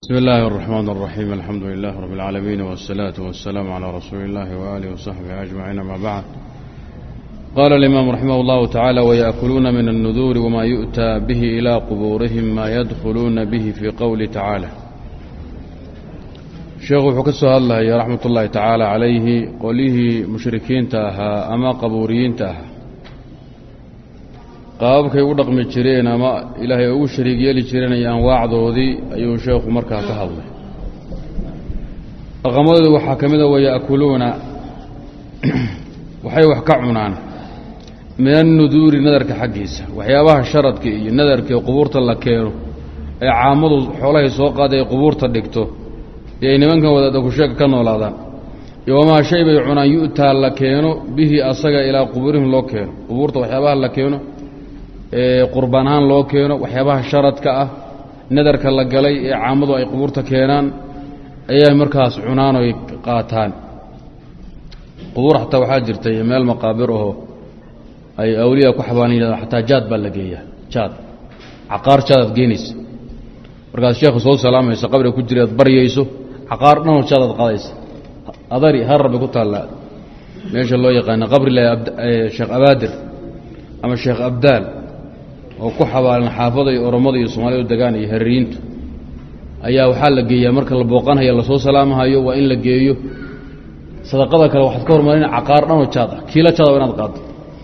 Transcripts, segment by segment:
بسم الله الرحمن الرحيم الحمد لله رب العالمين والصلاة والسلام على رسول الله وآله وصحبه أجمعين ما بعد. قال الإمام رحمه الله تعالى: ويأكلون من النذور وما يؤتى به إلى قبورهم ما يدخلون به في قول تعالى. شيخ وحكسه الله يا رحمة الله تعالى عليه قوله مشركين تاها أما قبوريين تاها qaababkay u dhaqmi jireen ama ilaahay ugu shariig yeeli jireen ay anwaacdoodii ayuu sheekhu markaa ka hadlay. dhaqamadooda waxaa ka mid ah wayakuluuna waxay wax ka cunaan min an-nuduuri nadarka xaggiisa, waxyaabaha sharadka iyo nadarka qubuurta la keeno ee caamadu xoolahay soo qaaday qubuurta dhigto ee nimankan wada ku sheeg ka noolaadaan iyo ma shay bay cunaan yu'taa la keeno bihi asaga ilaa qubuurihim loo keeno, qubuurta waxyaabaha la keeno qurbaan ahaan loo keeno, waxyaabaha sharadka ah nadarka la galay ee caamadu ay qubuurta keenaan ayay markaas cunaan oo qaataan. qubuur xataa waxaa jirtay meel maqaabir oo ay awliya ku xabaanayaan, xataa jaad baa la geeyaa, jaad caqaar jaad geenis markaas sheekhu soo salaamaysa qabriga ku jireed baryayso caqaar dhan jaad qaadaysa adari har rabbi ku taala meesha loo yaqaan qabri la sheekh abaadir ama sheekh abdaal oo ku xabaalan xaafada iyo oromada iyo Soomaaliya degaan iyo hariintu ayaa waxa la geeyaa marka la booqanayo la soo salaamahayo waa in la geeyo sadaqada kale waxaad ka hormarin caqaar dhan oo jaad kiila jaad inaad qaado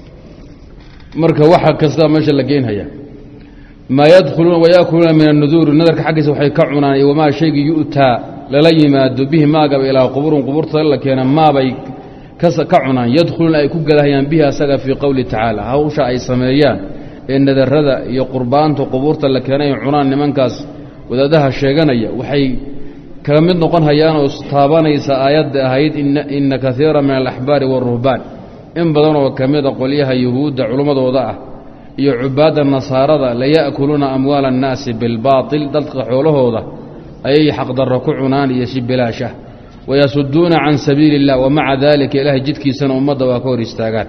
marka waxa kasta meesha la geenaya ma yadkhuluna wa yakuluna min an-nudur nadarka xaqiisa waxay ka cunaan iyo ma shaygi yu'ta lala yimaado bihi maagaba ilaa quburta la keena ma bay ka cunaan yadkhuluna ay ku galahayaan bihi asaga fi qawli ta'ala hawsha ay sameeyaan in nadarada iyo qurbaanta qubuurta la keenay cunaan nimankaas wadaadaha sheeganaya waxay ka mid noqon hayaan oo taabanaysa aayadda ahayd inna kathiira min al-ahbari war-ruhban in badan oo kamid ah qoliyaha yahuuda culumadooda ah iyo cubaada nasaarada la yaakuluna amwaal an-nas bil baatil dadka xoolahooda ay xaq darro ku cunaan iyo si bilaasha ويصدون عن سبيل الله ومع ذلك إله جدكي سنة أمضى وكور استاغان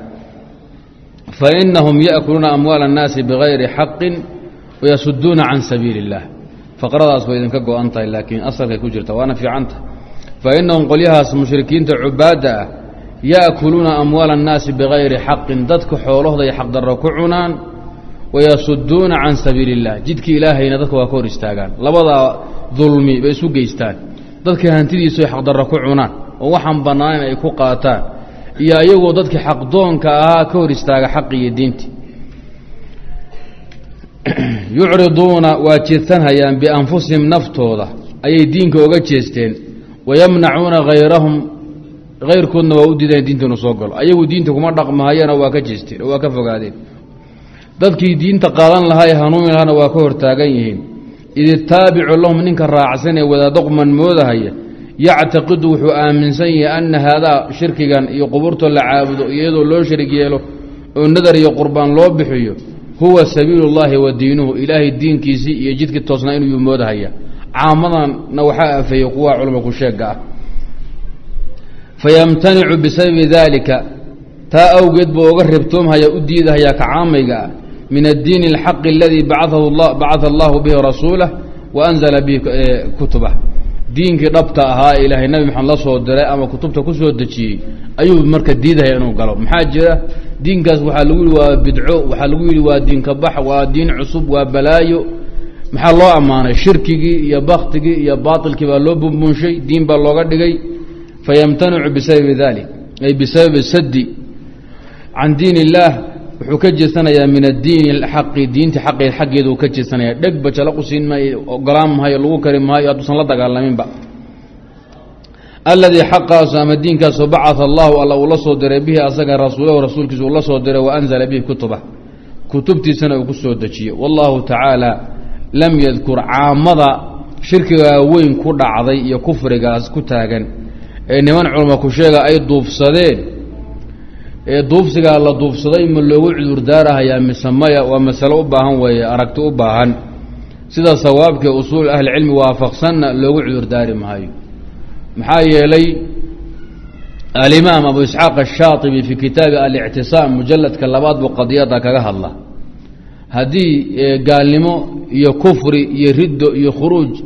فإنهم يأكلون أموال الناس بغير حق ويصدون عن سبيل الله فقرأ أصبح إذن كقو أنت لكن أصلك كجرت وأنا في عنت فإنهم قليها مشركين عبادة يأكلون أموال الناس بغير حق ضدك حوله ذي حق دركعنان ويصدون عن سبيل الله جدكي إلهي ندك وكور استاغان لبضى ظلمي بيسو جيستان dadka hantidiisu ay xaq darro ku cunaan oo waxaan banaan ay ku qaataan iyo ayagoo dadka xaq doonka ah ka hor istaaga xaqiga diinta yu'riduna wa jeesanayaan bi anfusihim naftooda ayay diinka uga jeesteen wayamna'una ghayrahum ghayrkoodna waa u diideen diintana soo galo ayagu diinta kuma dhaqmaayana waa ka jeesteen waa ka fogaadeen dadkii diinta qaadan lahaa hanuun lahana waa ka hortaagan yihiin إذ التابع لهم منك الراعسين وذا ضغما موذهية يعتقد وحو آمن سيء أن هذا شركا يقبرته العابد يدو لو شرك يلو والنذر يقربان لو بحيه هو سبيل الله ودينه إله الدين كيسي يجدك التصنعين يموذهية عامضا نوحاء في قوى علمك الشاقة فيمتنع بسبب ذلك تا أوجد بوغربتهم هيا أديدها يا كعاميقا من الدين الحق الذي بعث الله به رسوله وأنزل به كتبه دين كربطة هاي إلهي النبي محمد الله صلى الله عليه وسلم أما كتبته كسو الدشي أيوب مركز ديدها ينو قالوا محاجرة دين كاس وحلويل وبدعو وحلويل ودين كبح ودين عصب وبلايو محل الله أمانة شركي يا بختي يا باطل كبا لو بمن شيء دين باللغة دقي فيمتنع بسبب ذلك أي بسبب السد عن دين الله wuxuu ka jeesanayaa min ad-diin al-haqq diinta xaqeedu ka jeesanayaa dhagba jala qusin ma ogolaam hayo lagu karim hayo adusan la dagaalamin ba alladhi haqqasa ma diinkaas ba'atha Allah la soo diray bihi asaga rasuulkiisu la soo diray wa anzala bihi kutubtiisana uu ku soo dajiyay wallahu ta'ala lam yadhkur aamada shirkiga weyn ku dhacday iyo kufrigaas ku taagan ee niman culimo ku sheega ay duufsadeen duufsiga la duufsaday ma loogu cudur daarahayaa misamaya waa mas'alo u baahan weeye aragti u baahan sida sawaabka usul ahli cilmi waafaqsanna loogu cudur daari maayo maxaa yeelay al-imam Abu Ishaq ash-Shatibi fi kitab al-i'tisam mujalladka labaad buu qadiyada kaga hadla hadii gaalnimo iyo kufri iyo riddo iyo khuruuj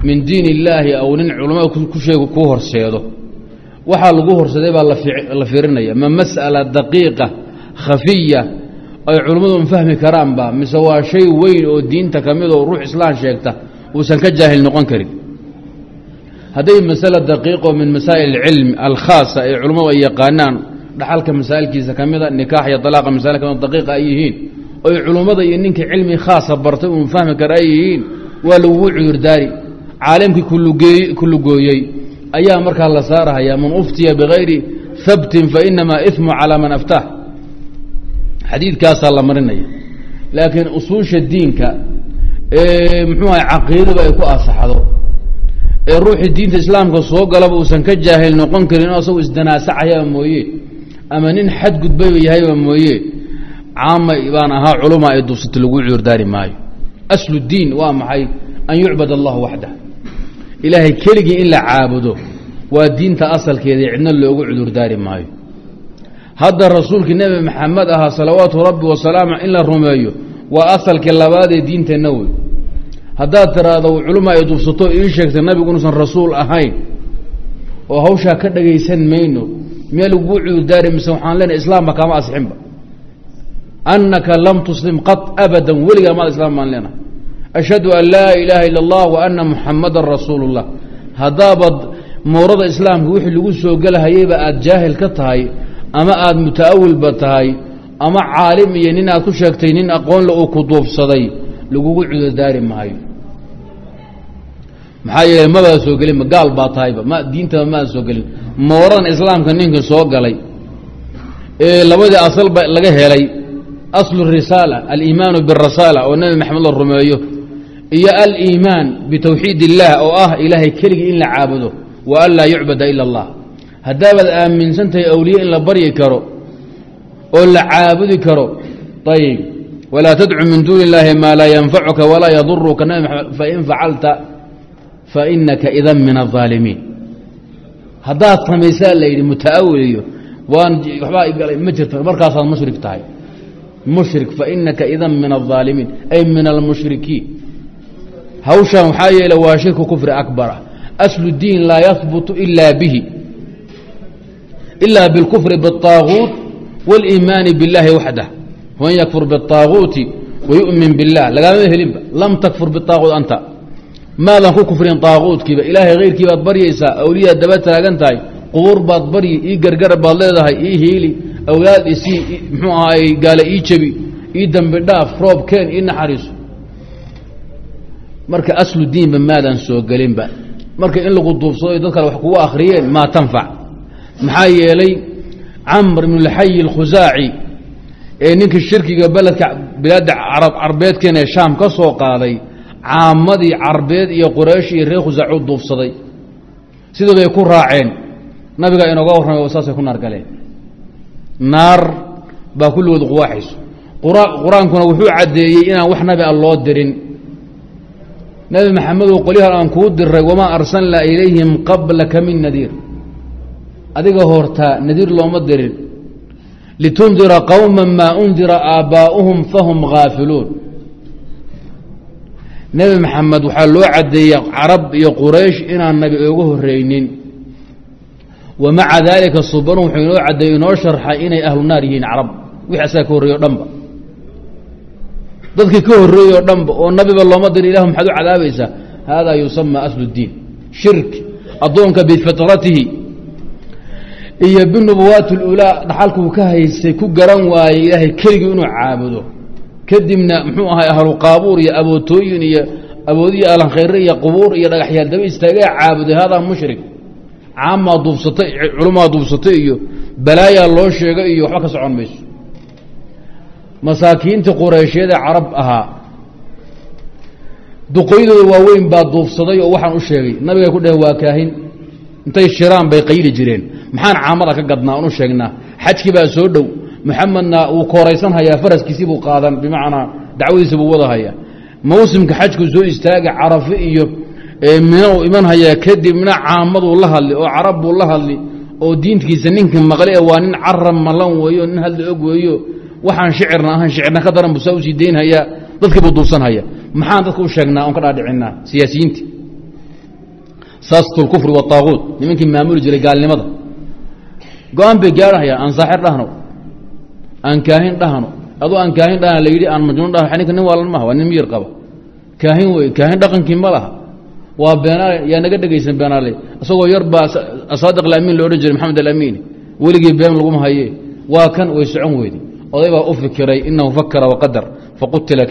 min diin illaahi aw nin culamada ku sheego ku horseedo waxaa lagu horsaday baa la fiirinaya ma mas'ala daqiiqa khafiya ay culammadu fahmi karaanba mise waa shay weyn oo diinta ka mid oo ruux islaan sheegta uusan ka jaahil noqon karin hadday masala daqiiqo min masaa'il alcilmi alkhaasa ee culammadu ay yaqaanaan dhaxalka masaa'ilkiisa ka mida nikaax iyo dalaaqa masaa'il ka mida daqiiqa ay yihiin oy culummada iyo ninkii cilmi khaasa bartay uun fahmi kara ay yihiin waa lagugu cudurdaari caalamkii kulugooyey ayaa markaa la saarahayaa man uftiya bigayri habtin fainamaa imu calaa man aftaah xadiidkaasaa la marinaya laakiin usuusha diinka ee muxuu ahay caqiidadu ay ku asaxdo ee ruuxii diinta islaamka soo galaba uusan ka jaahil noqon karin o asagu isdanaasacayaba mooye ama nin xadgudbayba yahayba mooye caama baan ahaa culuma ay duubsata lagu cudurdaari maayo aslu diin waa maxay an yucbad allahu waxdah ilaahay keligii in la caabudo waa diinta asalkeeda cidna loogu cudurdaari maayo hadda rasuulkii nebi maxamed ahaa salawaatu rabbi wasalaamu in la rumeeyo waa asalkii labaadee diinteenna wey haddaad tiraahdo culuma ay duubsato ii sheegtay nabigu inuusan rasuul ahayn oo hawshaa ka dhagaysan mayno miyaa laguu cudurdaari mise waxaan leenahay islaamba kaama asixinba anaka lam tuslim qad abadan weligaa maad islaam baan leenahay ashhadu an laa ilaaha ila allah wa ana muxamadan rasuulu اllah haddaabad moorada islaamka wixii lagu soo gelahayeyba aad jaahil ka tahay ama aad muta'awilba tahay ama caalim iyo nin aad ku sheegtay nin aqoonle uu ku duubsaday lagugu cudurdaari maayo maxaa yeeley mabaad soo gelin ma gaal baa tahayba diintaba maad soo gelin mooradan islaamka ninka soo galay ee labadii asalba laga helay aslu risaala aliimaanu birasaala oo nebi maxamed la rumeeyo iyo aliimaan bitawxiid illaah oo ah ilaahay keligii in la caabudo wa an laa yucbada ila allah haddaabaad aaminsan tahay awliye in la baryi karo oo la caabudi karo ayib walaa tadcu min duuni illaahi maa laa yanfacuka walaa yaduruka nabi maxamed fain facalta fainaka idan min aaalimiin haddaad samaysaa la yidhi muta'awil iyo waan waxbaa igalay ma jirto markaasaad mushrik tahay mushrik fainaka idan min aaalimiin ay min almushrikiin hawshan waxaa yeele waa shirku kufri akbara aslu diin laa yahbutu ila bihi ila biاlkufri bالطaaguut wاliimaani biاllahi waxdah waman yakfur bالطaaguuti wayu'min biاllah lagaama helinba lam takfur bالطaaguut anta maadan ku kufrin طaaguutkiiba ilaahay hayrkii baad baryaysaa awliyaad daba taagan tahay qubuur baad baryi ii gargar baad leedahay ii hiili awlaad isii muxuu ahaay gaale ii jebi ii dambi dhaaf roob keen ii naxariiso marka aslu diinba maadan soo gelinba marka in lagu duubsado dad kale wax kugu akhriyeen maa tanfac maxaa yeelay camr ibn اlxayi اlkhusaaci ee ninkii shirkiga beledka bilaadda carbeedkeen ee shaam ka soo qaaday caamadii carbeed iyo quraysh iyo reer khusaaci u duubsaday sidii bay ku raaceen nabiga inooga warramay saasay ku naar galeen naar baa kulligood quwaaxayso qur-aankuna wuxuu caddeeyey inaan wax nabi a loo dirin nabi maxamedow qolyahan aan kuu diray wamaa arsalnaa ilayhim qablaka min nadiir adiga hortaa nadiir looma dirin litundira qowma maa undira aabbaa'uhum fahum haafiluun nebi maxamed waxaa loo caddeeyey carab iyo quraysh inaan nabi ooga horreynin wa maca daalika subanu wuxuu inoo caddeeyey inoo sharxay inay ahlu naar yihiin carab wixii asaga ka horreeyo o dhanba dadkii ka horreeyey oo dhanba oo nabiba looma diri ilahu maxaad u cadaabaysaa haadaa yusama aslu اdiin shirk addoonka bifitratihi iyo binubuwaati اlulaa dhaxalkuu ka haystay ku garan waayey ilaahay keligii inuu caabudo kadibna muxuu ahay ahlu qaabuur iyo abootooyin iyo aboodiyo alankhayre iyo qubuur iyo dhagaxyaal daba istaagee caabuday haadaa mushrik caamaa duubsatay culumaa duubsatay iyo balaayaa loo sheegay iyo waxba ka socon mayso masaakiintii qurayshyada carab ahaa duqoydooda waaweyn baa duubsaday oo waxaan u sheegay nabigay ku dhaheen waa kaahin intay shiraan bay qayli jireen maxaan caamada ka gadnaa oon u sheegnaa xajkii baa soo dhow maxamedna wuu kooraysan hayaa faraskiisii buu qaadan bimacnaa dacwadiisi buu wada hayaa mawsimka xajku soo istaaga carafe iyo mina u iman hayaa kadibna caamaduu la hadli oo carab buu la hadli oo diinkiisa ninka maqle waa nin carab malan weeyo nin hadli og weeyo waxaan shicirna ahan shicirna ka daran buu saa usii daynhayaa dadkii buu duubsan haya maxaan dadka u sheegnaa oon ka dhaadhicinaa siyaasiyiintii saasatu اlkufri wالطaaguut nimankii maamuli jiray gaalnimada go-aan bay gaarhayaan aan saaxir dhahno aan kaahin dhahno adoo aan kaahin dhahna la yidhi aan majnuun dhahno ninka nin waalan maha waa nin miyir qaba kaahin wey kaahin dhaqankii ma laha waa beenaale yaa naga dhegaysan beenaale isagoo yar baa asaadiq alamiin lo odhan jiray maxamed alamiin weligii been laguma haye waa kan way socon weydi oday baa u fikiray inahu fakara waqadar faqutila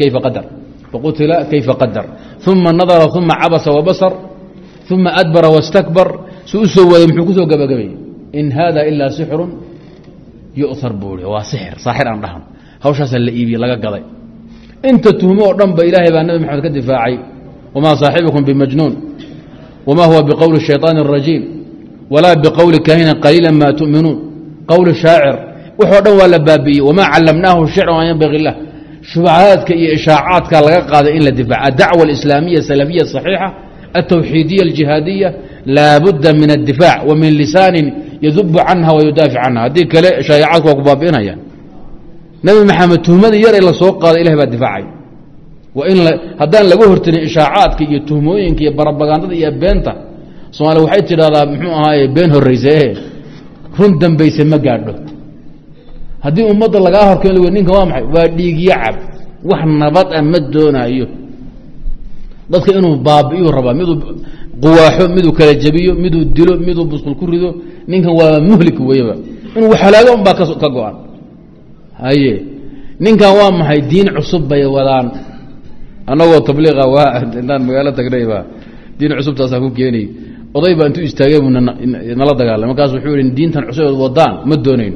kayfa qadar uma nadara uma cabasa wabasar uma adbara wastakbar si u soo waday muxuu ku soo gabagabayey in hada ilaa sixru yu'har buu i waa sixir saaxir aan dhahno hawshaasaa la iibiyey laga gaday inta tuhmo oo dhan ba ilaahay baa nabi maxamed ka difaacay wamaa saaxibukum bimajnuun wamaa huwa biqowli الshayطaan الrajiim walaa biqowli kaahinin qaliila ma tu'minuun qowli shaacir waxoo dhan waa la baabi'iyey wamaa callamnaahu shicra an yanbagi lah shubahaadka iyo ishaacaadka laga qaaday in la difaaca adacwa alislaamiya salafiya صaxiixa altawxiidiya aljihaadiya laa budda min addifac wa min lisaanin yadubu canha wayudaafic canha haddii kale shaayacaadku waa ku baabi'inayaan nabi maxamed tuhmadii yar ee la soo qaaday ilahay baa difaacay haddaan laga hortarin ishaacaadka iyo tuhmooyinka iyo barabagandada iyo beenta soomaaliya waxay tidhahdaa muxuu ahaaye been horrayse run dambayse ma gaadho haddii ummadda lagaa horkeen ninka waa maxay waa dhiigyo cab wax nabad ah ma doonaayo dadka inuu baabi'iyuu rabaa miduu quwaaxo miduu kala jebiyo miduu dilo miduu busqul ku rido ninkan waa muhlik weyba inuu halaago un baa ka go-an haye ninkan waa maxay diin cusub bay wadaan annagoo tabliiqa waa intaan magaalo tagnayba diin cusubtaasaa ku keenay oday baa intuu istaagay buu nala dagaalamay markaas wuxuu yihi diintan cusub wadaan ma doonayno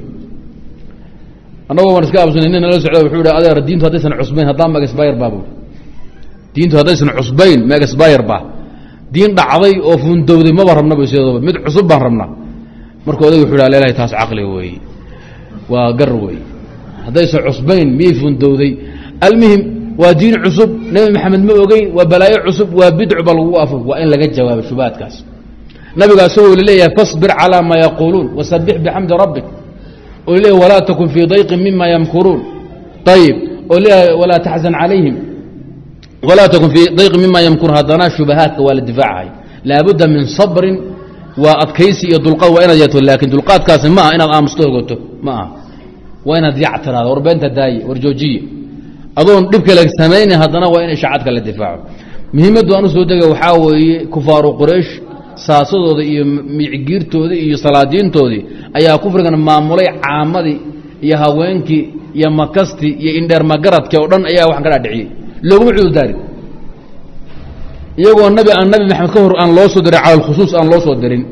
annagoo waan iska absana nin nala socda wuxuu hi adeer diintu haddaysan cusbayn haddaan magasbayr baabu diintu haddaysan cusbayn magasbayr baa diin dhacday oo fundowday maba rabnaba sideedaba mid cusub baan rabnaa marka odayg wuxuu hi leelahay taas caqli weeye waa gar wey haddaysan cusbayn miyay fundowday almuhim waa diin cusub nebi maxamed ma ogeyn waa balaayo cusub waa bidcu ba lagu afo waa in laga jawaabo shubaadkaas nabiga isagoo laleeyahay fasbir calaa maa yaquuluun wasabix bixamdi rabbik oo laleeyahy walaa takun fii dayqin mima yamkuruun ayib oo leeyahay walaa taxzan calayhim walaa takun fii dayqin mima yamkuruun haddana shubahaadka waa la difaacahay laabudda min sabrin waa adkaysi iyo dulqaad waa inaad yeeto laakiin dulqaadkaasi ma aha inaad aamusto ogoto ma aha waa inaad yac tiraado war beenta daaye war joojiye adoon dhib kale samayna haddana waa in ishaacadka la difaaco muhiimaddu aan u soo dega waxaa weeye kufaaru quraysh saasadooda iyo micigiirtoodii iyo salaadiintoodii ayaa kufrigan maamulay caamadii iyo haweenkii iyo makastii iyo indheer magaradkii oo dhan ayaa waxan ka dhaadhiciyey looguma cudurdaarin iyagoo nabi maxamed ka hor aan loo soo dirin cala alkhusuus aan loo soo dirin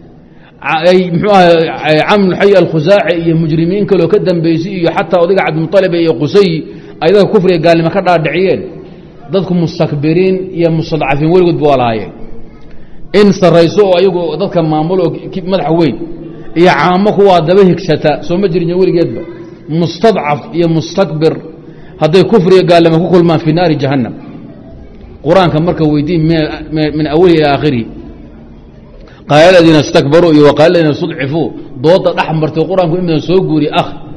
mxuu aha camlxay alkhusaaci iyo mujrimiin kaleo ka dambeysay iyo xataa odayga cabdimuطalib iyo qusayi ay dadka kufriga gaalnimo ka dhaadhiciyeen dadku mustakbiriin iyo mustadcafiin weligood ba waa lahaayeen in sarayso oo ayagu dadka maamulo madax weyn iyo caamo kuwaa daba higsata soo ma jirin weligeedba mustadcaf iyo mustakbir hadday kufriga gaalnimo ku kulmaan fi naari jahannam qur-aanka marka weydiin min awalihi ilaa aakhirihi qaala aladiina istakbaruu iyo waqaala aladiina istudcifuu dooda dhex martay qur-aanku imidan soo guuriye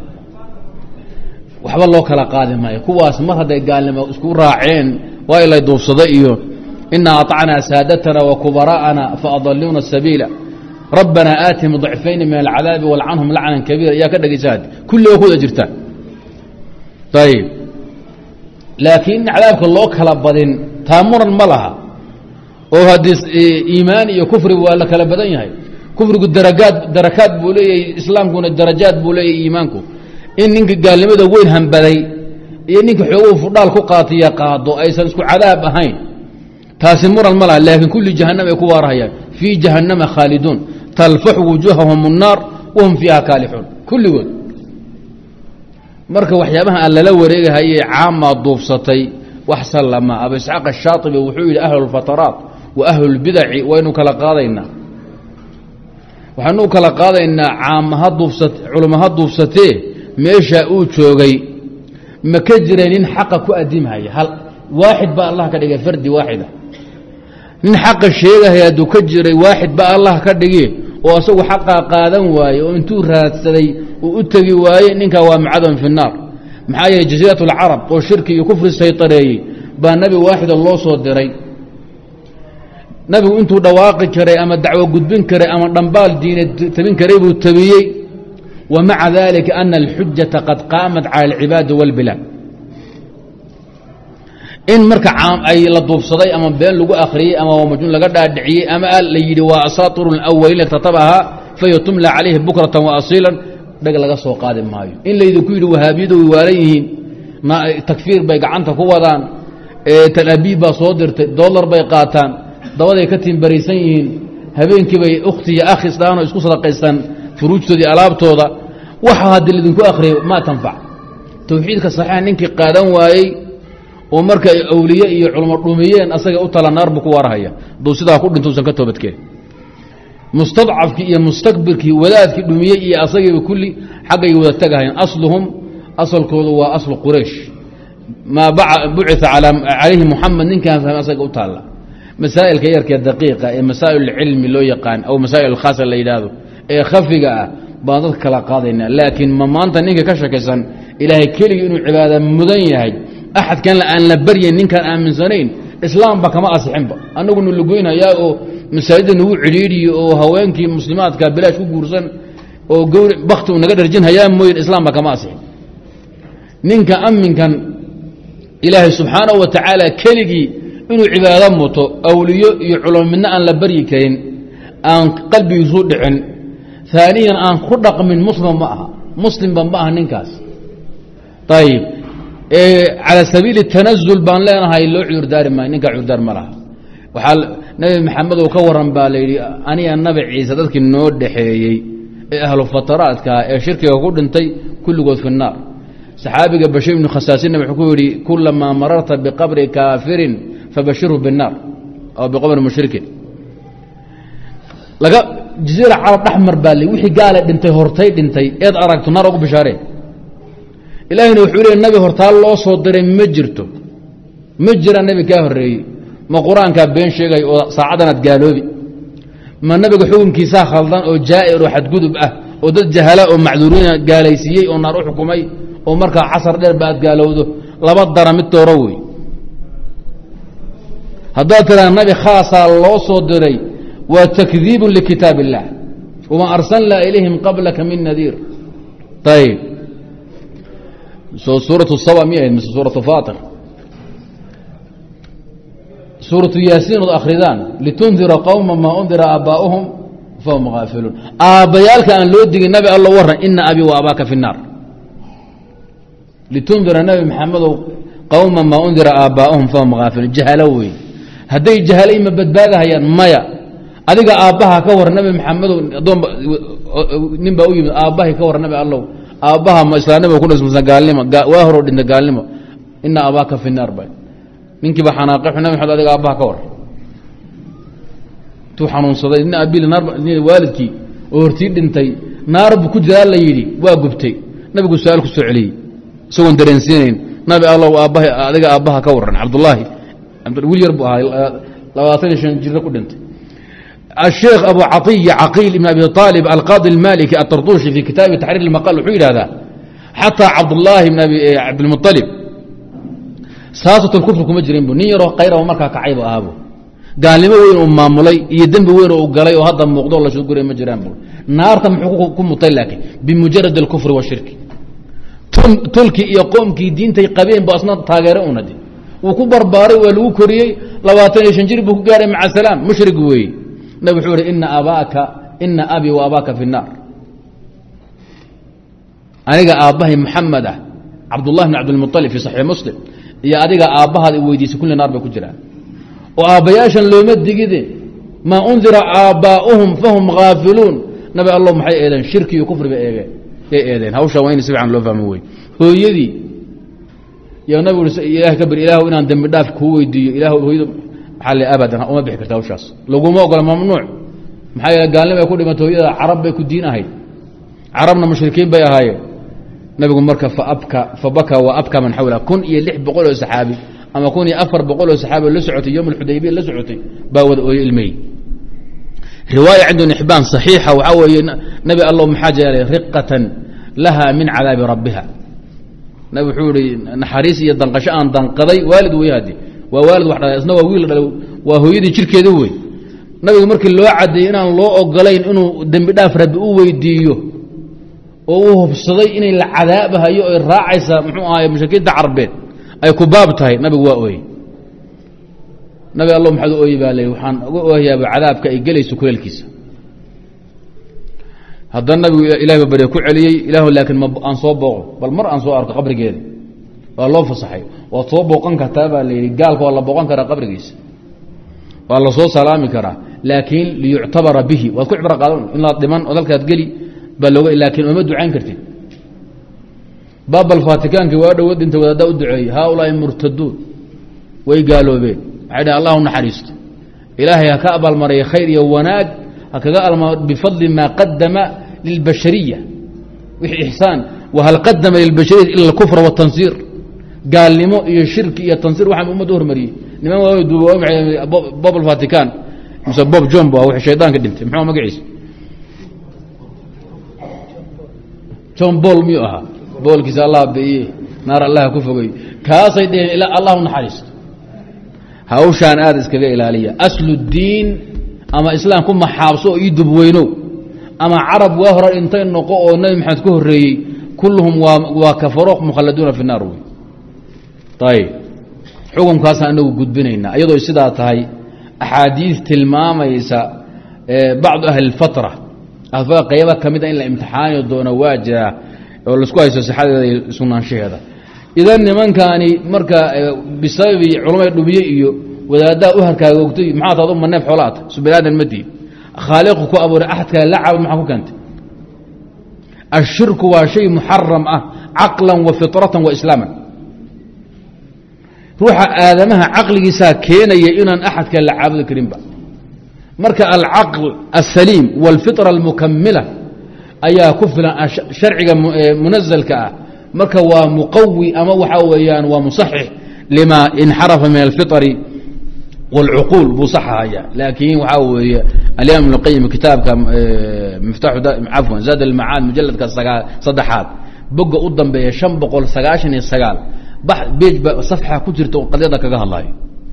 waxba loo kala qaadi maayo kuwaas mar hadday gaalnimo isku raaceen waa ilay duubsada iyo inaa aطacnaa saadatana wakubaraa'ana faadaluuna sabiila rabbanaa aatihim ضicfayni min alcadaabi walcanhum lacnan kabiira yaa ka dhegaysaad kulliga kuwada jirtaan ayib laakiin in cadaabka loo kala badin taa muran ma laha oo haddii iimaan iyo kufri waa la kala badan yahay kufrigu darakaad buu leeyahay islaamkuna darajaad buu leeyahay iimaanku in ninka gaalnimada weyn hambaday iyo ninka xooguu fudhaal ku qaatiya qaado aysan isku cadaab ahayn taasi muran ma laha laakiin kulli jahannam ay ku waarahayaan fii jahannama khaaliduun talfaxu wujuuhahum الnaar wahum fiiha kaalixuun kulligood marka waxyaabaha aan lala wareegahayey caamaa duubsatay wax sallama abu isxaaq ashaaibi wuxuu yidhi ahlu اlfataraat wa ahlu اlbidaci waynu kala qaadaynaa waxaanu kala qaadaynaa culamo ha duubsatee meeshaa uu joogay ma ka jira nin xaqa ku adimhaya hal waaxid baa allah ka dhigay fardi waaxida nin xaqa sheegahaya hadduu ka jiray waaxid baa allah ka dhigi oo asagu xaqaa qaadan waaye oo intuu raadsaday uu u tegi waaye ninkaa waa macadon fi الnaar maxaa yeeley jaziirat اlcarab oo shirki iyo kufri saytareeyey baa nebi waaxida loo soo diray nabigu intuu dhawaaqi karay ama dacwo gudbin karay ama dhambaal diineed tabin karay buu tabiyey wamaca dalika ana alxujata qad qaamat cala alcibaadi wاlbilaad in marka ay la duubsaday ama been lagu akhriyey ama majnuun laga dhaadhiciyey ama la yidhi waa asaatiru اlawaliin iktatabahaa fahiya tumla calayhi bukratan waasiilan dheg laga soo qaadi maayo in laydinku yidhi wahaabiyadu way waalan yihiin takfiir bay gacanta ku wadaan talabiib baa soo dirtay dollar bay qaataan dabaday ka tiimbaraysan yihiin habeenkii bay ukhti iyo akh isdhaanoo isku sadaqaystaan furuujtoodii alaabtooda waxa haddii laydinku akhriyay maa tanfac tawxiidka saxiixa ninkii qaadan waayey oo marka ay awliye iyo culmo dhumiyeen asaga u tala naar buu ku waarhaya duu sidaa ku dhinto usan ka toobadkeen mustadcafkii iyo mustakbirkii wadaadkii dhumiyey iyo asagiiba kulli xaggay wada tagahayn asluhum asalkoodu waa aslu quraysh maa bucia calayhi muxamed ninkaan fahme asaga u taalla masaa'ilka yarkee daqiiqa ee masaa'il cilmi loo yaqaan aw masaa'il khaasa la yidhaahdo ee khafiga ah baan dadka kala qaadaynaa laakiin ma maanta ninka ka shakaysan ilaahay keligii inuu cibaada mudan yahay axadkan aan la baryayn ninkaan aaminsanayn islaamba kama asixinba annaguna lugoynhayaa oo masaajidda nagu cidhiidhiyo oo haweenkii muslimaadka bilaash ku guursan oo gawri bakti u naga dharjinhayaa mooyin islaamba kama asixin ninka aminkan ilaahay subxaanahu wa tacaala keligii inuu cibaado muto awliyo iyo culamo midna aan la baryi karin aan qalbigiisu dhicin aaniyan aan ku dhaqmin muslim ma aha muslimba ma aha ninkaas ayib calى sabiili tanazul baan leenahay loo cudurdaari maayo ninkaa cudurdaar ma laha waxaa nabi maxamed oo ka waran baa la yidhi aniga nabi ciise dadkii noo dhaxeeyey ee ahlu fataraadka ee shirkiga ku dhintay kulligood fi الnaar saxaabiga bashir ibnu khasaasinna wuxuu ku yidhi kulamaa mararta biqabri kaafirin fabashirhu biالnaar aw biqabri mushrikin laga jaziira carab dhexmar baa le wixii gaala dhintay hortay dhintay eed aragto naar ugu bishaareen ilaahayna wuxuu leey nabi hortaa loo soo diray ma jirto ma jira nebi kaa horreeyey ma qur-aankaa been sheegay oo saacadanaad gaaloobi ma nebiga xukunkiisaa khaldan oo jaa'ir oo xadgudub ah oo dad jahala oo macduuriina gaalaysiiyey oo naar u xukumay oo markaa casar dheer ba aad gaalowdo laba dara mid dooro wey haddaad tiraa nabi khaasaa loo soo diray waa takdiibu likitaab اllah wama arsalnaa ilayhim qablaka min nadiir ayb suuraة saba mi ahayd mise suuraة fatir suuraةu yaasiin od akridaan litundira qowma maa undira aabaa'uhum fahum haafiluun aabbayaalka aan loo digin nabi allo waran ina abi wa abaaka fi الnaar litundira nabi maxamedow qowma maa undira aabaa'uhum fahum haafiluun jahalo wey hadday jahalay ma badbaadahayaan maya adiga aabbaha ka war nabi maxamedow adoonba nin baa u yimid aabbahay ka war nabi allow aabbaha ma islaamnimo ku dhismasa gaalnimo waa horoo dhinta gaalnimo ina abaaka fi naar ba ninkiiba xanaaqay nabi maxamed adiga aabbaha ka war tuu xanuunsaday nin abil naar waalidkii oo hortii dhintay naar buu ku jiraa la yidhi waa gubtay nabigu su-aal ku soo celiyey isagoon dareensiinayn nabi allow aabbaha adiga aabbaha ka waran cabdullaahi wiil yar buu ahaa 25 jiro ku dhintay الشheekh abu caطiya caqiil ibn abi طaalib alqaadi اlmaliki aلtartushi fi kitaabi taxriir اmaqal wuxuu yidhahdaa xataa cabdullaahi bn cabdilmuطalib saasat اlkufr kuma jirin bu nin yaroo kayraba markaa kacay bu ahaabu gaalnimo weyn uu maamulay iyo dembi weyn uu galay oo hadda muuqdo la shuguray ma jiraan bu naarta muxuu ku mutay laakiin bimujarad اlkufri washirki tulkii iyo qoomkii diintay qabeen bu asna taageere unadi wuu ku barbaaray waa lagu koriyey 25 jir buu ku gaaray maca salaam mushrig weeye nabig wuxuu ihi ina abi wa abaaka fi الnaar aniga aabbahay maxamed ah cabdullahi bn cabdilmuطalib fi saxiix muslim iyo adiga aabbahaad weydiisay kulli naar bay ku jiraan oo aabbayaashan looma digide maa undira aabbaa'uhum fahum haafiluun nabi allow maxay eedeen shirki iyo kufri bay eedeen hawshaa waa in si fiican loo fahmo wey hooyadii yo nabigu ilaah ka bari ilaahu inaan dembi dhaaf kuu weydiiyo ilah hooyada maxaa abadan uma bixi karta hawshaas laguma ogola mamnuuc maxaa yeele gaalnimo ay ku dhimatay hooyada carab bay ku diin ahayd carabna mushrikiin bay ahaayeen nabigu marka fabaka wa abka man xawla 1600 oo saxaabi ama 1400 oo saxaabi la socotay yom alxudaybiya la socotay baa wada ooyay ilmay riwaaya cindu nixbaan saxiixa waxa weeye nabi allah maxaa jeelay riqatan laha min cadaabi rabbiha nabi wuxuu yidhi naxariis iyo danqasho aan danqaday waalid wey haddi waa waalid wax dhalay isna waa wiil dhalay waa hooyadii jirkeeda wey nabiga markii loo cadeeyay inaan loo ogolayn inuu dambi dhaaf rabbi u weydiiyo oo uu hubsaday inay la cadaabahayo ay raacaysa muxuu ahaay mushrikiinta carbeed ay ku baab tahay nabigu waa ooyey nabi allah maxaad u ooyi baa leey waxaan uga ooyaaba cadaabka ay gelayso kuleelkiisa haddana nabigu ilahay ba barya ku celiyey ilaahu laakiin aan soo booqo bal mar aan soo arko qabrigeeda waa loo fasaxay waad soo booqan kartaa baa la yidhi gaalka waa la booqan karaa qabrigiisa waa la soo salaami karaa laakiin liyuctabara bihi waad ku cibro qaadan inaad dhiman oo dalkaad geli baa looga laakiin uma ducayn kartid baabal faatikaanki waa dhowood inta wadaaddaa u duceeyey haaulaai murtaduun way gaaloobeen waxay dhahen allah u naxariisto ilaahay ha ka abaalmaraya khayr iyo wanaag ha kaga almaar bifadli maa qadama lilbashariya wixii ixsaan wahal qadama lilbashariya ila alkufra watansiir gaalnimo iyo shirki iyo tansiir waxaan ummadda hormariyey niman waa duuba bob alfatikan mise bob john bu w shaydaanka dhintay muxuu magaciisa john bol miyuu ahaa boolkiisa allah beiye naar allah ku fogey kaasay dheheen ilaa allah u naxariisto hawshaan aada iskaga ilaaliya aslu diin ama islaam ku maxaabso oo ii dubweyno ama carab waa hore intay noqo oo nabi maxamed ka horreeyey kulluhum waa kafaro mukhalladuuna fi naar wey ayb xukunkaasaan inagu gudbinaynaa iyadoo sidaa tahay axaadiid tilmaamaysa bacdu ahli اlfatra qayba ka mida in la imtixaani doono waa jira oo laisku haysto sixadeeda iyo sugnaanshaheeda idan nimankaani marka bisababi culamada dhumiye iyo wadaaddaha u harkaagoogtay maxaa taad uma neef xoolaata su baniaadan ma tihin khaaliqu ku abuuray axad kale la caabud maxaa ku keentay ashirku waa shay muxaram ah caqlan wa fitratan wa islaaman ruuxa aadamaha caqligiisaa keenaya inaan axad kale la caabudi karinba marka alcaql asaliim wاlfitra almukamila ayaa ku filan sharciga munazalka ah marka waa muqawi ama waxaa weeyaan waa musaxix lima inxarafa min alfitri wاlcuquul buu saxahaya laakiin waxaa weeye alimaam ibn اlqayim kitaabka cafwan zaad almacaad mujaladka saddexaad boga u dambeeya 599 beejba safxa ku jirta oo qadyada kaga hadlayo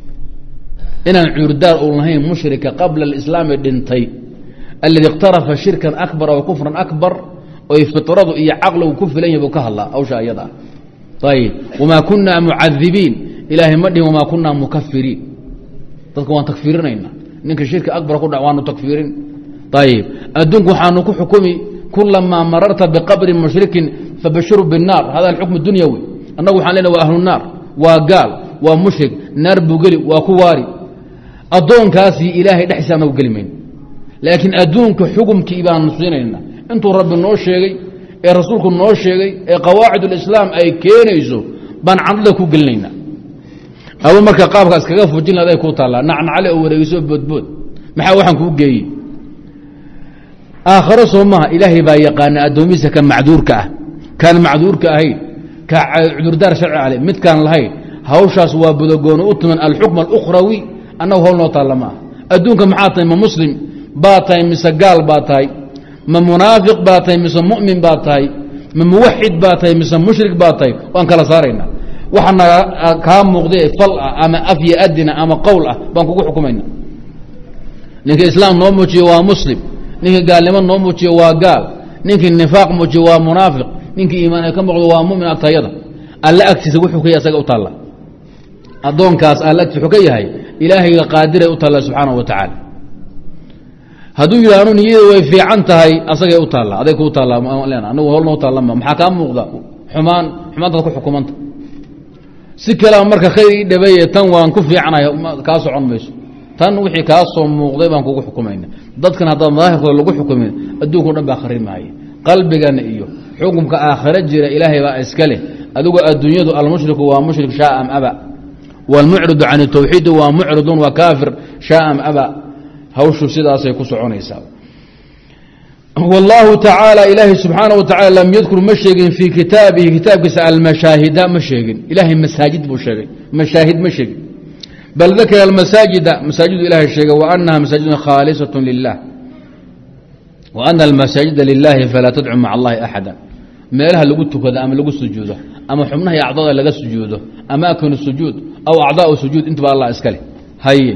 inaan cuurdaar u lahayn mushrika qabla alislaami dhintay aladi iqtarafa shirkan akbar aw kufran akbar oy fitradu iyo caqligu ku filan yahay buu ka hadlaa hawsha ayada ayib wamaa kunaa mucadibiin ilaahay ma dhihin wamaa kunaa mukafiriin dadka waan takfiirinayna ninka shirka akbar ku dhac waanu takfiirin ayib adduunku waxaanu ku xukumi kulamaa mararta biqabrin mushrikin fabashiru biالnaar hada alxukm dunyawi annagu waxaan lena waa ahlu naar waa gaal waa mushrik naar buu geli waa ku waari addoonkaasi ilaahay dhexdiisa anagu geli mayno laakiin adduunka xukumkii baanu siinayna intuu rabbi noo sheegay ee rasuulku noo sheegay ee qawaacid ulislaam ay keenayso baan candada ku gelinaynaa aba marka qaabka iskaga fujin laday ku taallaa nacnacale oo wareegiso boodbood maxaa waxaan kuu geeyey aakharo soo maha ilaahay baa yaqaana addoomihiisa kan macduurka ah kaan macduurka ahayn ka cudurdaar sharci ale midkaan lahayn hawshaas waa budagooni u timan alxukm alukhrawi annagu hawl noo taalla maaha adduunka maxaa tahay ma muslim baa tahay mise gaal baa tahay ma munaafiq baa tahay mise mu'min baa tahay ma muwaxid baa tahay mise mushrik baa tahay waan kala saaraynaa waxa naga kaa muuqday fal ah ama afyo adina ama qowl ah baan kugu xukumayna ninka islaam noo muujiyo waa muslim ninka gaalnimo noo muujiyo waa gaal ninkii nifaaq muujiyo waa munaafiq ninkii iimaan ay ka muuqdo waa mumin agtayada alla agtiisa wuxuu ka yahay asaga u taalla addoonkaas alla agtiisa wuxuu ka yahay ilaahayga qaadiray u taalla subxaanahu wa tacaala hadduu yidhaahno niyada way fiican tahay asagay u taalla aday kuu taalla anagu hol noo taallama maxaa kaa muuqda xumaantaad ku xukumanta si kalea marka khayr ii dhabeeye tan waan ku fiicanahay kaa socon mayso tan wixii kaa soo muuqday baan kugu xukumayna dadkan haddaad madaahirkooda lagu xukumin adduunka o dhan baa khari maaye qalbigana iyo xukumka aakhare jira ilaahay baa iska leh adigoo adduunyadu almushriku waa mushrik shaaa am aba wاlmucridu can الtawxiidi waa mucridun waa kaafir shaaa am aba hawshu sidaasay ku soconaysaa wاllahu tacaala ilaahay subxaanaه wa tacala lam yadkur ma sheegin fii kitaabihi kitaabkiisa almashaahida ma sheegin ilaahay masaajid buu sheegay mashaahid ma sheegin bal dakara almasaajida masaajidu ilahay sheegay waanaha masaajidun khaalisaة lilah وأن المaساaجiد للahi falaa تdcu mع الlahi أحadا meelaha lagu tukado ama lagu sujuudo ama xubnaha iyo acdada laga sujuudo amaakin الsujuud aw acضاء sujuud intaba allah iska leh haye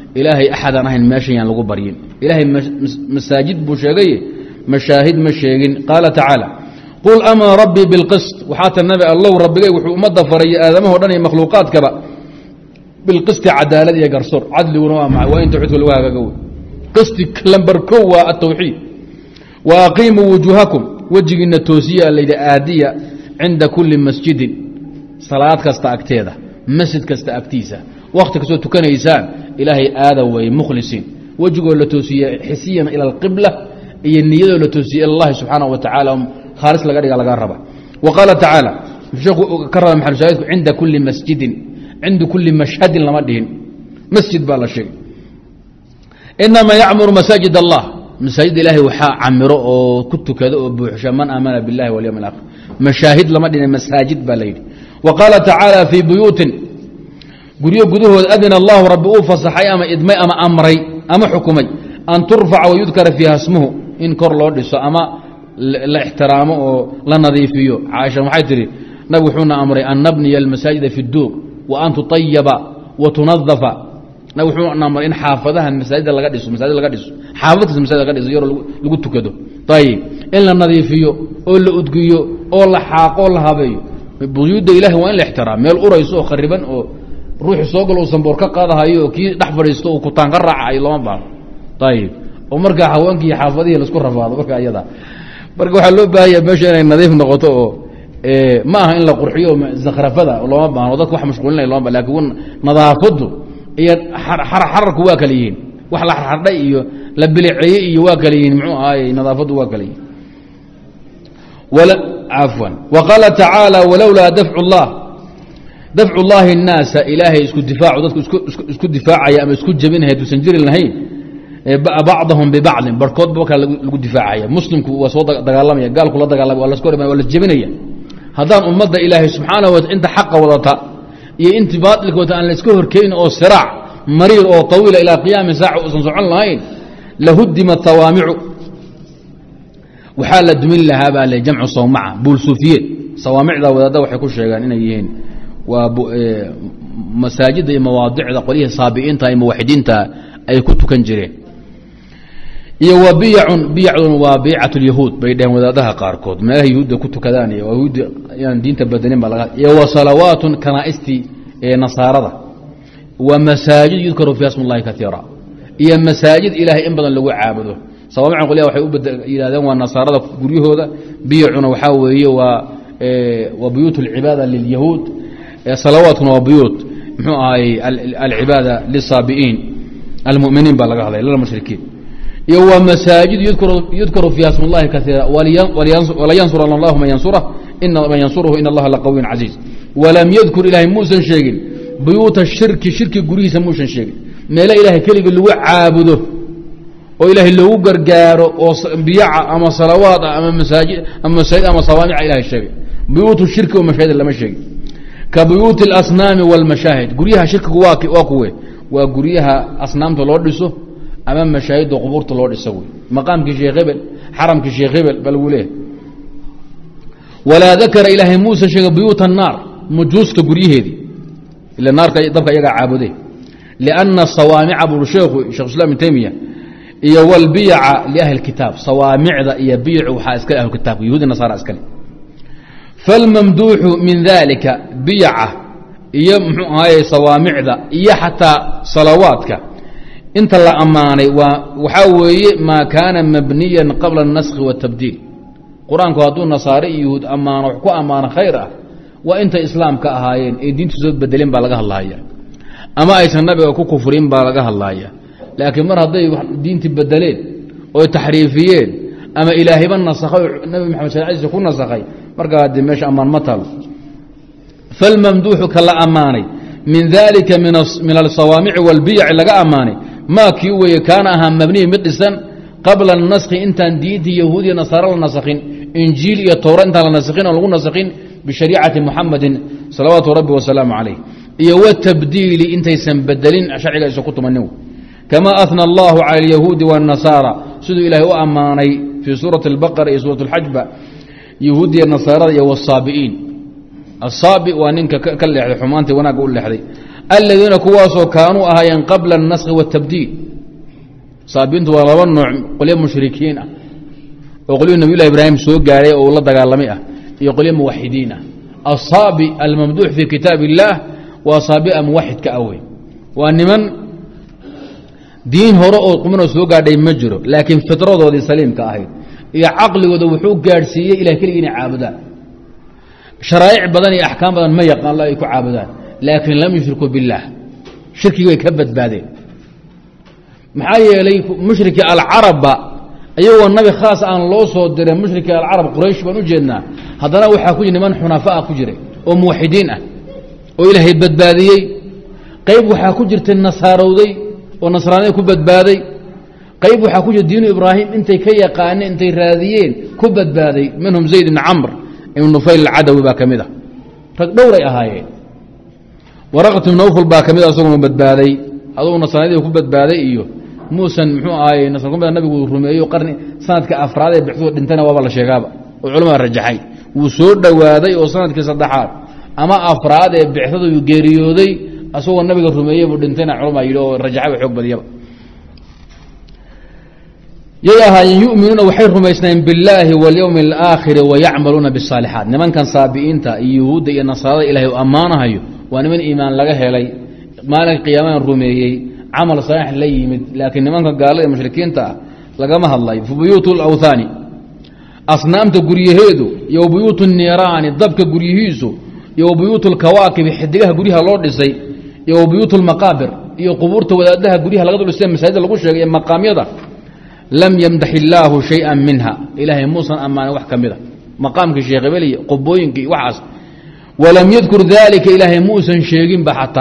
ilaahay axadaan ahayn meeshan yaan lagu baryin ilaahay masaajid buu sheegay mashaahid ma sheegin qaala tacaala qul amara rabbii bilqist waxaata nabi allow rabbigay wuxuu ummadda faray aadamahoo dhan iyo makhluuqaadkaba bilqisti cadaalad iyo garsoor cadliguna waa maxay waa in tawxiidka lagu hagaago wey qisti lambar kow waa atawxiid wa aqiimuu wujuuhakum wejigiina toosiya layidhi aadiya cinda kulli masjidin salaad kasta agteeda masjid kasta agtiisa wakhti kastoo tukanaysaan ilaahay aada weeye mukhlisiin wejigoo la toosiye xisiyan ila alqibla iyo niyadoo la toosiye ila allahi subxaanahu wa tacaala khaalis laga dhiga laga raba wa qaala tacaala sheekhu ka raba maxalushaahidku cinda kulli masjidin cinda kulli mashhadin lama dhihin masjid baa la sheegay inamaa yacmuru masaajid allah masaajid ilaahay waxaa camiro oo ku tukada oo buuxsha man aamana biاllahi walyawm اlaakhir mashaahid lama dhihin masaajid baa la yidhi wa qaala tacaala fii buyuutin guryo gudahooda adina allahu rabbi uu fasaxay ama idmay ama amray ama xukumay an turfaca wayudkara fiiha smuhu in kor loo dhiso ama la ixtiraamo oo la nadiifiyo caaisha waxay tihi nabig wuxuuna amray an nabniya almasaajida fi اduuq wa an tutayaba wa tunadafa nabig wuxuuna amray in xaafadahan masaajida laga dhiso masaajid laga dhiso xaafad kasta masaajid laga dhiso yaroo lagu tukado ayib in la nadiifiyo oo la udgiyo oo la xaaqo oo la habeeyo buyuudda ilahi waa in la ixtiraam meel urayso oo khariban oo ruuxu soo galo uusan boor ka qaadahayo oo kii dhex fadhiisto uu kutaan ka raacayo looma baano ayib oo markaa haweenkii xaafadihii laisku rafaado marka iyada marka waxaa loo baahanya meesha inay nadiif noqoto oo ma aha in la qurxiyo zakhrafada looma baano dadka wax mashquulinaya loma ba lakin nadaafadu iyo xararku waa kala yihiin wax la xardhay iyo la biliceeyey iyo waa kala yihiin muxuu ahaay nadaafadu waa kala yihiin cafwan wa qaala tacaala walowlaa dafcu llahi الnaasa ilaahay isku difaacu dadku isku difaacaya ama isku jebinaya duusan jiri lahayn bacdahum bibacdin barhkood ba markaa lagu difaacaya muslimku waa soo dagaalamaya gaalku la dagaalamay waa laska hor waa la jebinaya haddaan ummadda ilaahay subxaanaه wa inta xaqa wadata iyo inti baailka wata aan la iska horkeynin oo siraac mariir oo طawiila ilaa qiyaami saaca uusan socon lahayn lahudimat hawaamicu waxaa la dumin lahaa baa le jamcu sawmaca buulsuufiyeed sawaamicda wadaadda waxay ku sheegaan inay yihiin waa masaajidda iyo mawaadicda qolyihii saabi'iinta iyo muwaxidiinta ay ku tukan jireen iyo wa biyacun waa biicat اlyahuud bay dhaheen wadaadaha qaarkood meelaha yahuudda ku tukadaan iyo yahuudda inaan diinta bedelin baa laga iyo wa salawaatun kanaaistii ee nasaarada wa masaajid yudkaru fiiha sm اllahi kaiira iyo masaajid ilaahay in badan lagu caabudo sawaamican qolyaha waxay yidhahdeen waa nasaarada guryahooda biyacuna waxaa weeye waa buyuut اlcibaada lilyahuud salawaadkuna waa buyuut muxuu ahay alcibaada lisaabi'iin almuminiin baa laga hadlay lilmushrikiin iyo waa masaajid yudkaru fiiha sm اllahi kaiira walayansur allahu man yansurah man yansuruhu in allaha laqawiyn casiiz walam yadkur ilahay muusan sheegin buyuuta shirki guryihiisa muusan sheegin meelo ilahay keligii lagu caabudo oo ilaahay loogu gargaaro oo biyaca ama salawaad ah ama masaajid ama sawaamica ilahay sheegay buyuutu shirki oo mashaahid lama sheegin ka buyuuti اlasnaami wاlmashaahid guryaha shirkigu waa kuwe waa guryaha asnaamta loo dhiso ama mashaahidda qubuurta loo dhiso wey maqaamkii sheekh hebel xaramkii sheekh hebel ba lagu leeyahay walaa dakara ilaahay muuse sheegay buyuuta الnaar mujuusta guryaheedii ila naarka dabka iyagaa caabude liأnna sawaamica buu sheekhu shekh islam ibn taymiya iyo wlbiyaca liahli kitaab sawaamicda iyo biyacu waxaa iskale ahlu kitaabka yahuudi nasaara iskale falmamduuxu min dalika biyaca iyo muxuu ahaye sawaamicda iyo xataa salawaadka inta la ammaanay waxaa weeye maa kaana mabniyan qabla الnaskhi waالtabdiil qur-aanku hadduu nasaare iyo yahuud ammaano wax ku ammaano khayr ah waa intay islaamka ahaayeen ee diintu soo bedelin baa laga hadlaya ama aysan nabiga ku kufrin baa laga hadlaya laakiin mar hadday diintii bedeleen oy taxriifiyeen ama ilaahayba nasakhay nabi maxamed sharciisa ku nasakhay markaa haddii meesha ammaan ma taalo falmamduuxu ka la ammaanay min dalika min alsawaamici wاlbiyaci laga ammaanay maa kii weeye kaana ahaa mabniya mid dhisan qabla الnaskhi intaan diintii yahuudiya nasaare la nasakhin injiil iyo towra intaan la nasakhin oon lagu nasakhin bishariicati muxamadin salawaatu rabbi wasalaamu calayh iyo watabdiili intaysan bedelin sharciga aysan ku tumanin kama ahna allahu cala alyahuudi waاnasaara siduu ilaahay u ammaanay fii suurati اlbaqara iyo suurat اlxajba yahuudiya nasaarada iyo wsaabi'iin asaabi waa ninka ka leexday xumaantii wanaagga u leexday الذين كواسو كانوا أهايين قبل النسخ والتبديل صابينتو ولبا نوع قليل مشركين وقليل النبي الله إبراهيم سوق عليه والله دقال لمئة يقولون موحدين الصابي الممدوح في كتاب الله وصابئ موحد كأوي وأن من دين هراء قمنا سوق عليه مجره لكن فطرة ذي سليم كأهيد يا عقل وذوحوق قارسية إلى كل إن عابدان شرائع بدني أحكام بدن ما يقال الله يكون عابدان لكن لم يشركوا بالله شركي ويكبت بعدين محايا لي مشرك العرب أيوة النبي خاص عن الله صدر مشرك العرب قريش بنو جنة هذا وحا كجن من حنفاء كجري وموحدين وإلهي بدبادي قيب وحا كجرت النصارى والنصرانية كبدبادي قيب وحا كجر دين إبراهيم انت كي يقان انت راذيين كبدبادي منهم زيد بن عمرو ابن نفيل العدوي باكمده فدوري أهاي ورقة من نوفل باكمده أصلا بدبادي هذا النصرانية كبدبادي إيوه موسى محو آي نصر قبل النبي والرمي قرني سنة كأفراد بحثوا دنتنا وابلا شيغابا والعلماء الرجحي وسور دوادي وسنة كصدحات أما أفراد بحثوا يجريودي أسوى النبي والرمي ودنتنا علماء يلو الرجحي وحب اليوم ياها يؤمنون وحير رميسنين بالله واليوم الآخر ويعملون بالصالحات نمن كان صابئين تا يهود يا نصارى إلهي وأمانة هيو وأنا من إيمان لقاه لي مالك قيامان الرميي عمل صالح لي لكن من قال المشركين تا لقمها الله في بيوت الأوثان أصنامت قريهيدو يو بيوت النيران الضبك قريهيزو يو بيوت الكواكب حدقها قريها لورد سي يو بيوت المقابر يو قبورت ولادها قريها لقدر الإسلام مساجد لقوش مقام يدا لم يمدح الله شيئا منها إلهي موسى أمان وحكم ذا مقامك الشيخ بلي قبوينك وحص ولم يذكر ذلك إلهي موسى شيئين بحتى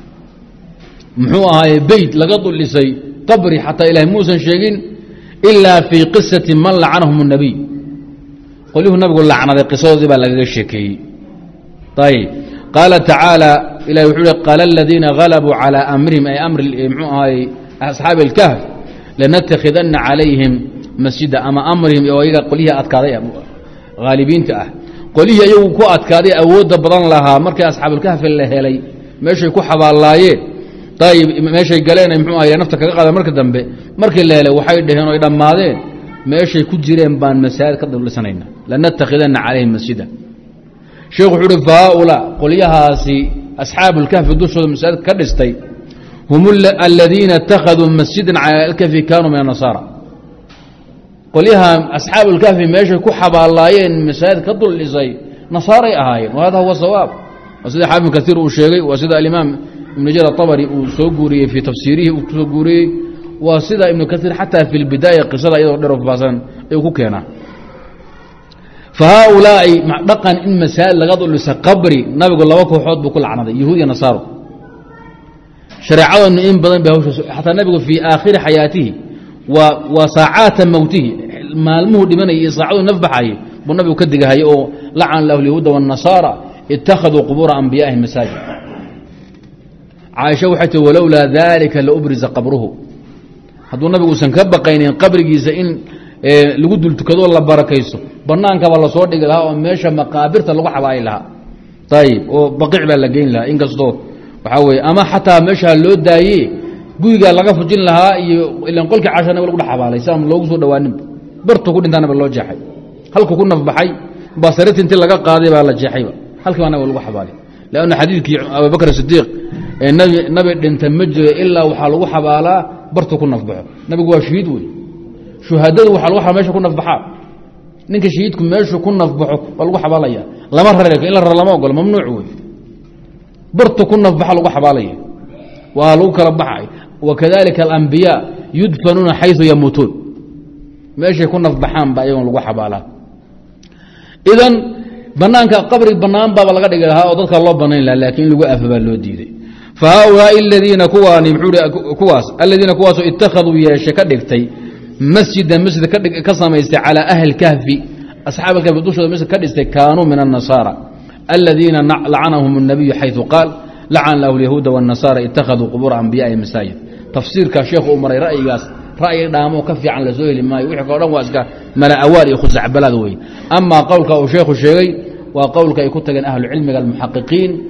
محوها بيت لقد لسي قبري حتى إلهي موسى شيئين إلا في قصة من لعنهم النبي قلوه النبي قل لعنة القصة ذي بلغ الشكي طيب قال تعالى إلهي وحوله قال الذين غلبوا على أمرهم أي أمر أصحاب الكهف لنتخذن عليهم مسجدا أما أمرهم يويقى قليها أتكاذي غالبين تأه قليها يوكو أتكاذي أود بدن لها مركي أصحاب الكهف اللي هلي ماشي يكو حبا اللايين طيب ماشي قالينا يمحوها إلى نفتك قادة مركي دنبي مركي اللي هلي وحيد هنا إذا ماذين ماشي يكو جيرين بان مساجد قدر لسنين لنتخذن عليهم مسجدا شيخ حرف هؤلاء قليها سي أصحاب الكهف دوشوا المساجد كدستي هم الذين اتخذوا مسجدا على الكهف كانوا من النصارى قليها أصحاب الكهف ماشي كحب اللهين مساجد كدر لزي نصارى أهاين وهذا هو الصواب وسيد حافظ كثير وشيغي وسيد الإمام ابن جرير الطبري وسوغوري في تفسيره وسوغوري وسيد ابن كثير حتى في البداية قصة يضرب في باسان يكوكينا فهؤلاء معدقا إن مسائل لقد لسا قبري نبي قل الله وكوحوض بكل عنده يهودي نصارى شريعة إن بدن بهوش حتى النبي في آخر حياته وساعات موته ما المهد من يصعد نفبحه والنبي يكدق هاي أو لعن له اليهود والنصارى اتخذوا قبور أنبيائهم مساجد عائشة وحتى ولولا ذلك لأبرز قبره هذا النبي سنكب قينين قبر جيزين لقد التكذوا الله بركيسه بنانك والله صور دق لها وماشى مقابرت اللي حباي لها طيب وبقيع للجين لها إن قصدوه وحوي أما حتى مشى اللود دايي قوي قال لقى فجين لها إلا نقولك عشان أقول لك حبالي سام لوجس ودوانب برتو كل إنت أنا بالله جاحي هل كنا في بحي بصرت أنت لقى قاضي بالله جاحي هل كنا أقول لك حبالي لأن حديثك أبو بكر الصديق النبي أنت مجر إلا وحلو حبالا برتو كنا في بحر نبي جوا شهيد وي شهداء وحلو حبا ماشي كنا في بحر نك شهيدكم ماشي كنا في بحر والله حباليا لا مرة لك إلا الرلما وقال ممنوع وي برتو كنا في بحر حباليه وهلوك ربحي وكذلك الأنبياء يدفنون حيث يموتون ماشي كنا في بحام بأيون لغو حبالا إذن بنانك قبر بنان بابا لغا دغها او dadka loo banayn la laakiin lagu afaba loo diiday فهؤلاء الذين كواني كواس الذين كواس اتخذوا يشك دغتي مسجد كسميست على أهل الكهف أصحاب الكهف دوشوا مسجد كدستي كانوا من النصارى الذين لعنهم النبي حيث قال لعن له اليهود والنصارى اتخذوا قبور أنبياء مساجد تفسير كشيخ عمر رأي دامو كفي عن لزويل ما يوحي قولان واسكا ملا أوالي خزع بلادوي أما قولك أو شيخ الشيخي وقولك يكون أهل العلم المحققين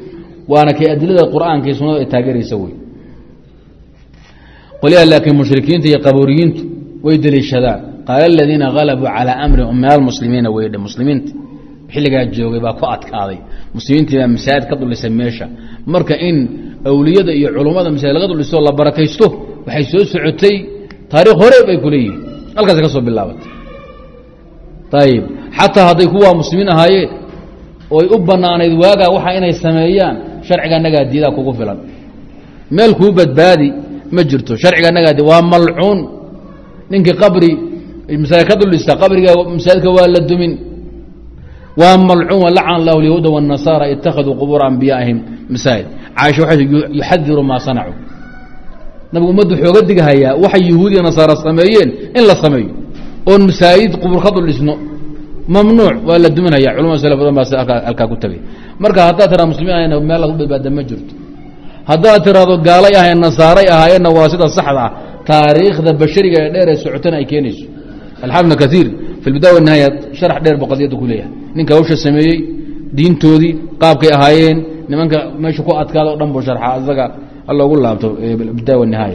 waana kay adilada qur'aanka iyo sunnada ay taageeraysa wey. qolyaha laakiin mushrikiinta iyo qabuuriyiintu way deliishadaan qaala aladiina galabuu calaa amri min almuslimiina weydhe muslimiinta xilligaa joogay baa ku adkaaday muslimiintii baa masaajid ka dulisay meesha marka in awliyada iyo culummada masaajid laga dulisto la barakaysto waxay soo socotay taariikh hore bay ku leeyihiin halkaas ka soo bilaabatay ayib xataa hadday kuwaa muslimiin ahaayeen ooy u bannaanayd waagaa waxa inay sameeyaan sharciga annagaa diidaa kugu filan meel kuu badbaadi ma jirto sharciga annagaa di waa malcuun ninkii qabri masaajid ka duldhista qabriga masaajidka waa la dumin waa malcuun walacana allahu alyahuuda waالnasaara ittakhaduu qubuura anbiyaa'ihim masaajid caaisha waxay yuxadiru maa sanacuu nabigu ummaddu xooga dighayaa waxay yahuud iyo nasaara sameeyeen in la sameeyo oon masaajid qubur ka duldhisno mamnuuc waa la duminaya culamada sala badan baa halkaa ku tagay marka haddaad tiraa muslimiin ahayna meel lagu badbaada ma jirto haddaad tiraado gaalay ahayn nasaaray ahaayeenna waa sida saxda ah taariikhda bashariga ee dheer ee socotana ay keenayso alxaafid ibn kaiir fi lbidaaya wanihaaya sharax dheer ba qadiyadda ku leeyahay ninka hawsha sameeyey diintoodii qaabkay ahaayeen nimanka meesha ku adkaada o dhan buu sharxa isaga loogu laabto bidaaya wanihaaya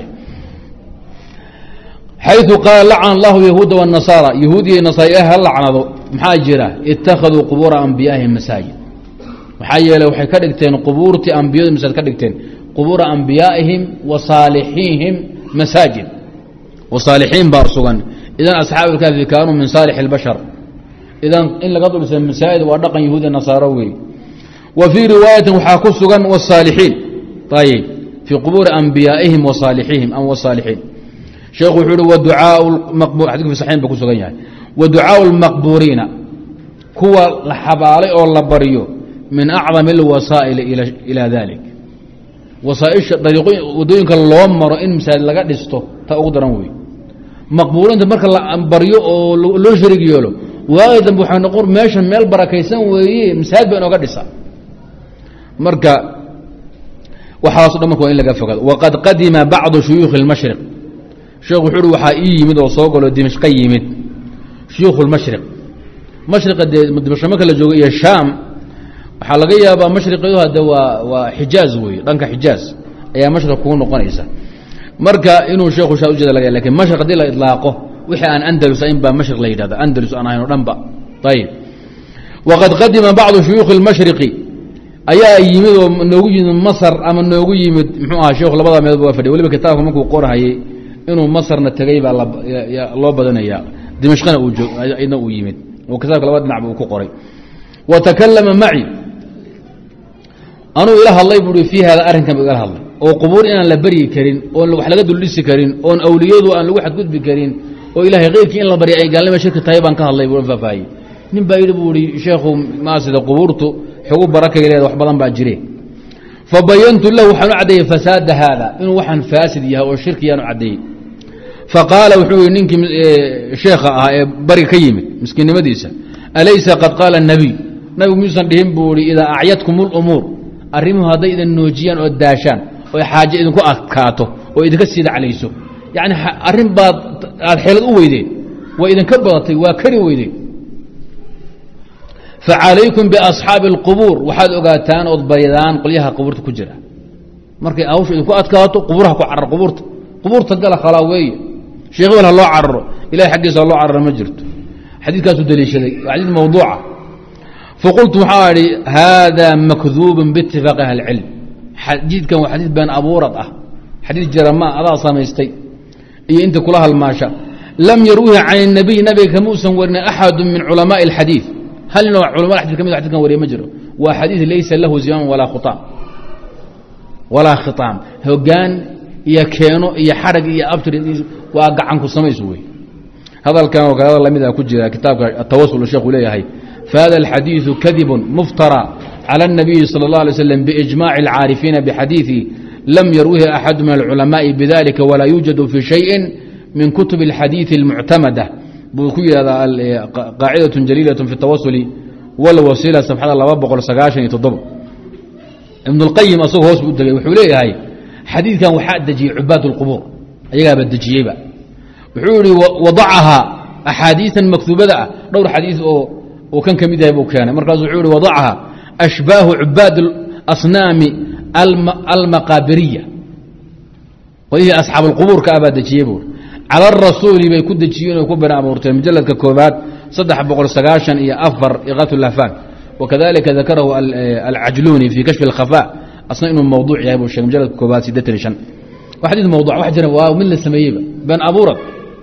xayu qaala lacana allahu yahuuda wاnasaara yahuud iyo nasaara ha lacnado maxaa jira ittakhaduu qubuura anbiyaa'ihim masaajid maxaa yeeley waxay ka dhigteen qubuurtii ambiyadu masaajid ka dhigteen qubuura anbiyaa'ihim wa saalixiihim masaajid wa saalixiin baa sugan idan asxaabu lkaafi kaanuu min saalix اlbashar idan in laga dulisa masaajid waa dhaqan yahuudiya nasaaro wey wa fii riwaayatin waxaa ku sugan wاsaalixiin ayib fii qubuuri anbiyaa'ihim wa saalixiihim am wsaalixiin sheekhu wuxuu uhi xadidku fi saxiin ba ku sugan yahay wa ducaau اlmaqbuuriina kuwa la xabaalay oo la baryo min acdam اlwasaa'ili ila dalik wasaaisha wadooyinka loo maro in masaajid laga dhisto ta ugu daran wey maqbuuriinta marka la baryo oo loo sharig yeelo waagi dambe waxay noqon meesha meel barakaysan weeye masaajid ba inooga dhisa marka waxaaso dhan marka waa in laga fogaado waqad qadima bacdu shuyuukhi اlmashriq sheekhu wuxuu uhi waxaa ii yimid oo soo galo dimashqa yimid shuyuukhu اlmashriq mashriqa dee dimashq marka la joogo iyo shaam waxaa laga yaabaa mashriqeedu hadde waa xijaaz weeye dhanka xijaaz ayaa mashriq kugu noqonaysa marka inuu sheekhu shaa ujeeda laga lakin mashriq haddii la idlaaqo wixii aan andalus ayn baa mashriq la yidhahda andalus aan ahayn o dhan ba ayib waqad qadima bacdu shuyuukhi اlmashriqi ayaa yimid oo noogu yimid masr ama noogu yimid muxuu ahaa sheekhu labada meedoba waa fadhiya waliba kitaabka markuu qorhayay inuu masrna tegey baa loo badanayaa dimashqna idna uu yimid oo kitaabka laba dhinacba uu ku qoray wa takalama maci anuu ila hadlay bui fii hada arrinkan bu igala hadlay oo qubuur inaan la beryi karin oon wax laga duldhisi karin oon awliyadu aan lagu xadgudbi karin oo ilahay keyrkii in la barya ay gaalnima shirki tahay baan ka hadlay buu faahfaahiyey nin baa yidhi buu ihi sheekhu maasida qubuurtu xogu barakay leeda wax badan baa jire fabayantu lahu waxaan u caddeeyey fasaada haada inuu waxaan faasid yahay oo shirkiyaan u caddeeyey faqaala wuxuu yihi ninkii sheekha ahaa ee bariga ka yimid miskiinnimadiisa alaysa qad qaala الnabiy nabigu miyuusan dhihin buu ihi idaa acyadkum اlumuur arrimuhu hadday idin noojiyaan oo daashaan oo xaaje idinku adkaato oo idinka siidaclayso yani arrin baad aad xeelad u weydeen waa idinka badatay waa kari weydeen facalaykum biasxaabi اlqubuur waxaad ogaataan ood baridaan qolyaha qubuurta ku jira markay hawsha idinku adkaato qubuuraha ku carar qubuurta gala khalaa weeye sheekh wel ha loo cararo ilahay xaggiisa ha loo cararo ma jirto xadiidkaasuu daliishaday waa xadiid mawduuca faqultu waxaa idhi haada makduubun biitifaaqi ahli اlcilm xadiidkan waa xadiid been abuurad ah xadiid jarama adaa samaystay iyo inta kula halmaasha lam yarwihi can الnabiy nabiga kama usan warinin axadu min culamaءi اlxadiid hal nin oo culamada xadid ka mid xadidkan wariye ma jiro waa xadiid laysa lahu zimaam walaa khitaam hogaan iyo keeno iyo xarag iyo abtir waa gacanku samayso wey hadalkan oo kale lamida ku jira kitaabka atawasul sheekhu leeyahay fahada alxadiiثu kadib muftara calى الnabiyi salى الlaه alيه wsلم biijmaci اlcaarifiina bxadiiثi lam yarwihi axadu min alculamaءi bidalika walaa yuujadu fi shayءi min kutub اlxadiiثi اlmuctamada buu ku yihahdaa qaacidaة jaliilaة fi الtawasuli wاlwasila safxada 297 ibn اlqayim asagoo hoos bu degay wuxuu leeyahay xadiidkan waxaa dejiyey cubaad اlqubuur ayagaaba dejiyeyba wuxuu yihi wadacahaa axaadiiثan maktuubada ah dhowr xadiiث oo kan ka mid yahay buu keenay markaasu wuxuu yihi wadacahaa ashbaahu cubaad asnaami almaqaabiriya qolihii asxaab اlqubuurka abaa dejiyey buur calى الrasuuli bay ku dejiyeen oo ku been abuurteen mujaladka koobaad 394 iqaat lahfaan wakadalika dakarahu alcajluni fi kashfi اlkhafaa asna inuu mawduuc yahay buu sheegay mujaladka koobaad 85 wa xadiid mawduc wax jira waa mid la sameeyeyba been abuurad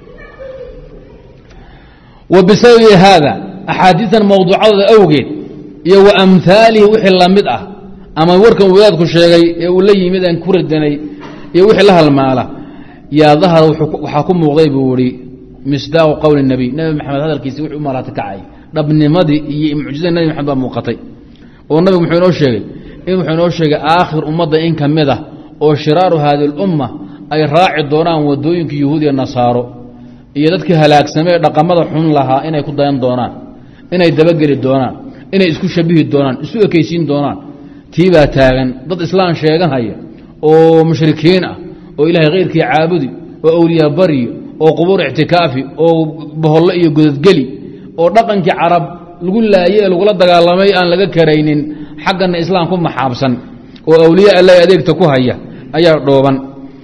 wa bisababi haada axaadiidan mawduucadooda awgeed iyo wa amhaalihi wixii la mid ah ama warkan wadaadku sheegay ee uu la yimid aan ku radanay iyo wixii la halmaala yaa dahara waxaa ku muuqday buu ihi misdaaqu qowli الnabiy nebi maxamed hadalkiisi wixii u malaata kacay dhabnimadii iyo mucjizada nebi maxamed baa muuqatay oo nabigu wuxuu inoo sheegay aakhir ummadda in ka mid ah oo shiraaru haadi اlumma ay raaci doonaan wadooyinka yahuud iyo nasaaro iyo dadkii halaagsamee dhaqamada xun lahaa inay ku dayan doonaan inay dabageli doonaan inay isku shabihi doonaan isu ekaysiin doonaan tii baa taagan dad islaan sheeganhaya oo mushrikiin ah oo ilaahay khayrkii caabudi oo awliyaa baryo oo qubuur ictikaafi oo boholle iyo godadgeli oo dhaqankii carab lagu laayey ee lagula dagaalamay aan laga karaynin xaggana islaam ku maxaabsan oo awliya alla adeegta ku haya ayaa dhooban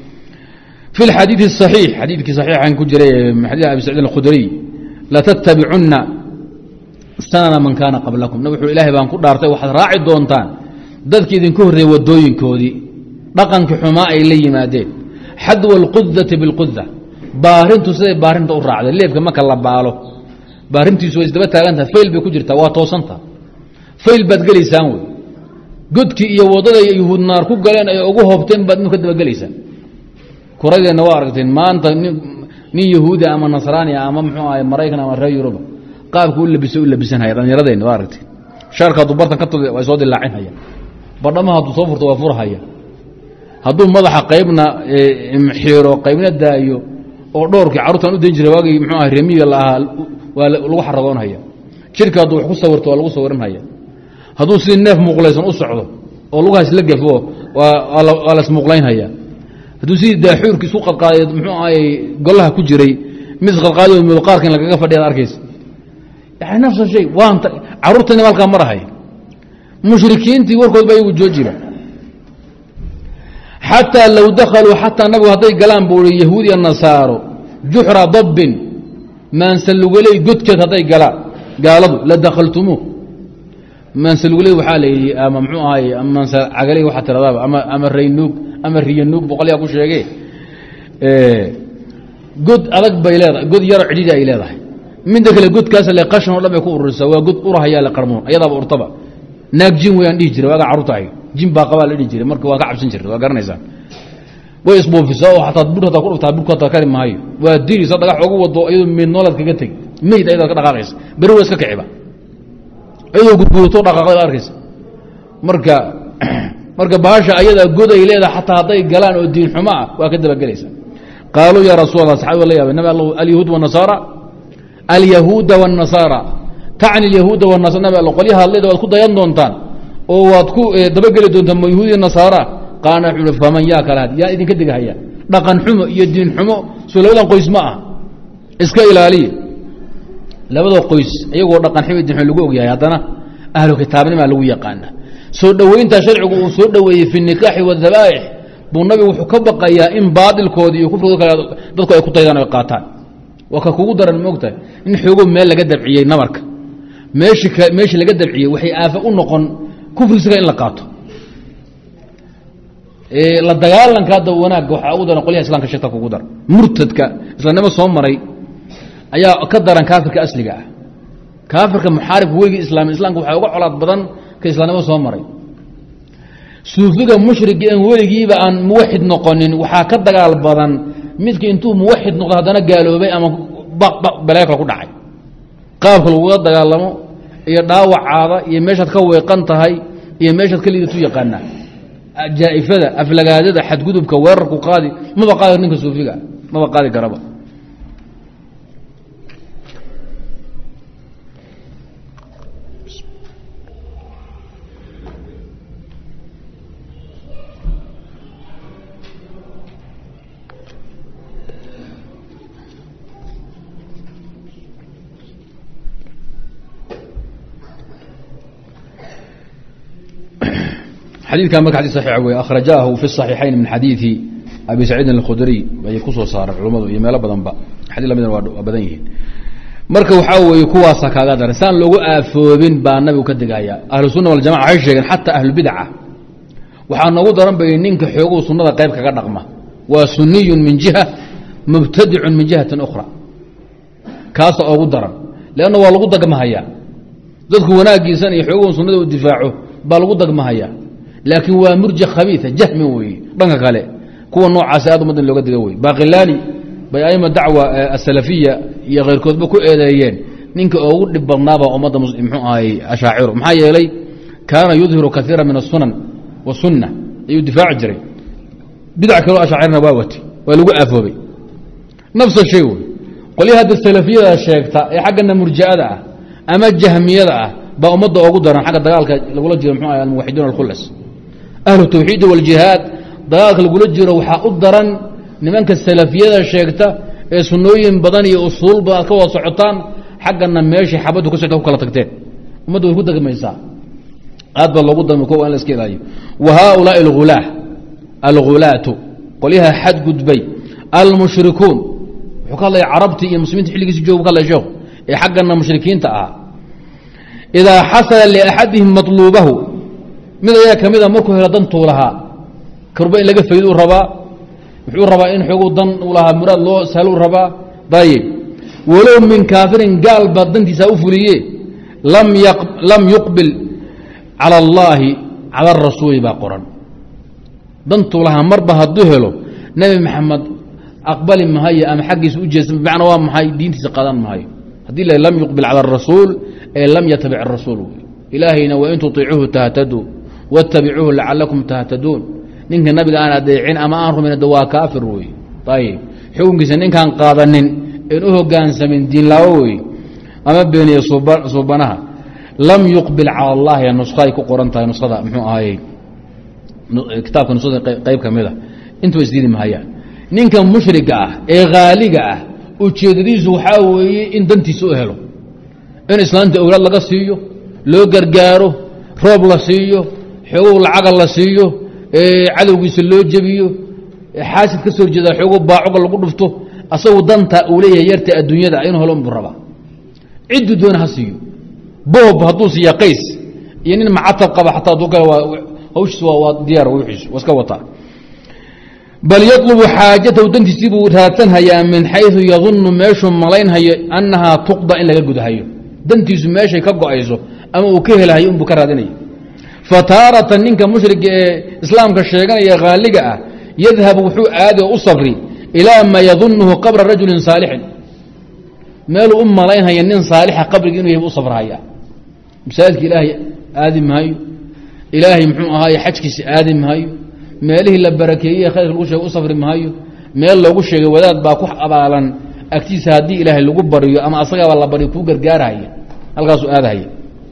fi اxadiiث الصaxiix xadiidkii صaxiixan ku jiray xadiid abi sacيid الkhudriy latattabicunna sanana man kaana qablakum nab wuxuu ilahay baan ku dhaartay waxaad raaci doontaan dadkii idinku horreeyey wadooyinkoodii dhaqankii xumaa ay la yimaadeen xadwa اlqudati biاlquda baarintu siday baarinta u raacday leebka marka la baalo baarintiisu way isdaba taagantaha fayl bay ku jirtaa waa toosanta fayl baad gelaysaan wey godkii iyo waddaday yuhuud naar ku galeen ay ugu hoobteen baad inu ka dabagelaysaan kuradeenna waa aragteen maanta nin yahuudi ama nasraani ama muxuu ahay maraykan ama reer yuruba qaabku u labisanhaya dhallinyaradeenna waa aragteen shaarka hadduu bartan ka tod way soo dilaacinhaya badhamaha hadduu soo furto waa furhaya hadduu madaxa qaybna xiiro qaybna daayo oo dhowrkii carruurtan u dayn jiray waagii muxuu ahay remiga la ahaa waa lagu xaragoonhaya jirka hadduu wax ku sawirto waa lagu sawiranhaya hadduu sidii neef muuqlaysan u socdo oo lugahaas la gafo waa la ismuuqlaynhaya hadduu sidii daaxuurki isu qadqaaday muxuu ahay golaha ku jiray mid isqadqaaday muuqaarka in lagaga fadhiyaad arkaysa yani nafsa shay waanta carruurtani halkaa marahay mushrikiintii warkood ba iyagu joojiba xataa low dakaluu xataa nabigu hadday galaan buu i yahuudiya nasaaro juxra dabbin maansalugoley godkeed hadday galaan gaaladu la dakaltumuuh maansalugoley waxaa la yidhi ama mxuu ahay maancagaley waxaa tiradaaba ama raynuug ama riyanuug boqolyaa ku sheege god adag bay leedahay god yaro cidhidi ay leedahay midda kale godkaas le qashan o dhan bay ku ururisa waa god urahayaa le qarmoon ayadaaba urtaba naag jin wayaan dhihi jiray waagaa carruurta ahay jin baa qabaa la dhihi jiray marka waa ka cabsan jirta waa garanaysaan way isbuufisaa oo ataa bur hataa ku dhuftaa burku hataa kari maayo waa dirisa dhagax ogu wado iyadoo meyd noolaad kaga teg meyd ayadaad ka dhaqaaqaysa beri waa iska kiciba iyadoo gudguuto dhaqaaqda arkaysa marka baasha ayadaa god ay leedahay xataa hadday galaan oo diin xumo ah waa ka dabagelaysa qaaluu yaa rasuul allah saxabi la yaabay nabi alla alyahuuda wاnasaara tacni alyahuuda wاnasaara nabi alla qolyaha hadlayda waad ku dayan doontaan oo waad ku dabageli doontaan ma yahuudiya nasaara qaana wuxuu i faman yaa kala had yaa idinka digahaya dhaqan xumo iyo diin xumo soo labadan qoys ma ah iska ilaaliya labada qoys iyagoo dhaqan xumo diin xumo lagu ogyahay haddana ahlu kitaabnimaa lagu yaqaana soo dhoweynta sharcigu uu soo dhoweeyey fi nikaaxi wadabaa'ix buu nabigu wuxuu ka baqayaa in baadilkoodi iyo kufrigood kale dadku ay ku daydaan o ay qaataan waa ka kugu daran moogtahay in xoogo meel laga dabciyey nabarka meeshii laga dabciyey waxay aafa u noqon kufrisiga in la qaato la dagaalanka hadda wanaagga waxaa ugu daran qolyaha islamka shirta kugu dar murtadka islaamnimo soo maray ayaa ka daran kaafirka asliga ah kaafirka muxaaribka weligii islaamka waxaa uga colaad badan ka islaamnimo soo maray suufiga mushrigi en weligiiba aan muwaxid noqonin waxaa ka dagaal badan midka intuu muwaxid noqdo haddana gaaloobay ama balaya kale ku dhacay qaabka lagula dagaalamo iyo dhaawacaada iyo meeshaad ka weeqan tahay iyo meeshaad ka liidatu yaqaanaa jaa'ifada aflagaadada xadgudubka weerarku qaadi maba qaadi ninka suufiga maba qaadi karaba حديث كان حديث صحيح أخرجاه في الصحيحين من حديث أبي سعيد الخدري يكسو صار علماء يميل بدن با حديث لمن بدن yihiin marka waxa weeye kuwaas kaaga darsaan lagu aafoobin baa nabigu ka digaya ahlu sunna wal jamaa ay sheegeen hatta ahlu bid'ah waxa nagu daran bay ninka xoogo sunnada qayb kaga dhaqma waa sunniyun min jiha mubtadi'un min jihatin ukhra kaas ugu daran leena waa lagu dagmahaya dadku wanaagiisan iyo xoogo sunnada u difaaco baa lagu dagmahaya laakiin waa murji khabiitha jahmi weey dhanka kale kuwa noocaas aad umadan looga diga weey baqilani bay ayma dacwa as-salafiyya iyo qeyrkoodba ku eedeeyeen ninka ugu dhib badnaaba ummadda muxuu ahay ashaaciru maxaa yeelay kaana yudhiru kathiira min as-sunan wa sunna ayuu difaaci jiray bidca kale ashaacirna waa wati waa lagu aafoobay nafsa shay weey qoliyaha as-salafiyada sheegta ee xaggana murji'ada ah ama jahmiyada ah baa ummadda ugu daran xagga dagaalka lagula jiro muxuu ahay al-muwahhidiin al-khullas ahlu tawxiid wal jihad dagaalka lagula jiro waxa u daran nimanka salafiyada sheegta ee sunnooyin badan iyo usuul baad ka wada socotaan xaggana meesha xabadu ka socdo ku kala tagteen ummaddu way ku dagmaysaa aad baa loogu damay kuwa in la iska ilaaliyo wa haula al-ghulaatu qoliyaha xad gudbay al-mushrikuun wuxuu ka hadlaya carabti iyo muslimiinta xilligiisa jooga ka hadlaya sheekhu ee xaggana mushrikiinta ah idaa xasala li axadihim matluubahu mid ayaa kamida markuu helo dantuu lahaa karba in laga faydo rabaa wuxuu rabaa in xogo dan uu lahaa muraad loo sahlo rabaa dayib walow min kaafirin gaal baa dantiisa u fuliye lam yuqbil cala allaahi cala rasuuli baa qoran dantuu lahaa marba hadduu helo nebi maxamed aqbali mahayo ama xaggiisa u jeesta bimacna waa maxay diintiisa qaadan mahayo haddii la lam yuqbil cala arasuul ee lam yatabic arasuul ilaahayna wa in tutiicuuhu tahtaduu wattabicuuhu lacalakum tahtaduun ninka nabiga aan adeecin ama aan rumayn waa kaafir wey ayib xukunkiisa ninkaan qaadanin in u hogaansamin diin laawo wey ama beeniye suubanaha lam yuqbil cala allahi nusqay ku qoran tahay nusqada muxuu ahaayey kitaabka nusqada qayb ka mid a intuu isdiidi mahayaan ninka mushriga ah ee haaliga ah ujeedadiisu waxaa weeye in dantiisa u helo in islaanta awlaad laga siiyo loo gargaaro roob la siiyo xogow lacaga la siiyo cadowgiisa loo jebiyo xaasid ka soo horjeeda xoogo baacoga lagu dhufto asagu danta uu leeyahay yarta adduunyada inuu helo unbuu rabaa cidduu doona ha siiyo boob hadduu siiya qays iyo nin macatab qaba xataa hadduu kale hawshiis waa diyaar wixiis waa iska wataa bal yatlubu xaajatahu dantiisii buu raadsanhayaa min xayثu yadunnu meeshuu malaynhayo annahaa tuqda in laga gudahayo dantiisu meeshay ka go-ayso ama uu ka helahayo unbuu ka raadinaya fataaratan ninka mushriga ee islaamka sheeganaya haaliga ah yadhabu wuxuu aadi oo u safri ilaa maa yadunnuhu qabra rajulin saalixin meeluu u malaynhaya nin saalixa qabriga inuu yahay u safrhaya masaajidka ilaahay aadi maayo ilaahay muxuu ahaaye xajkiisa aadi maayo meelihii la barakeeyey khayrka lagu sheegay u safri maayo meel loogu sheegay wadaad baa ku abaalan agtiisa haddii ilaahay lagu baryo ama asagaaba la baryo kuu gargaarhaya halkaasuu aadahaya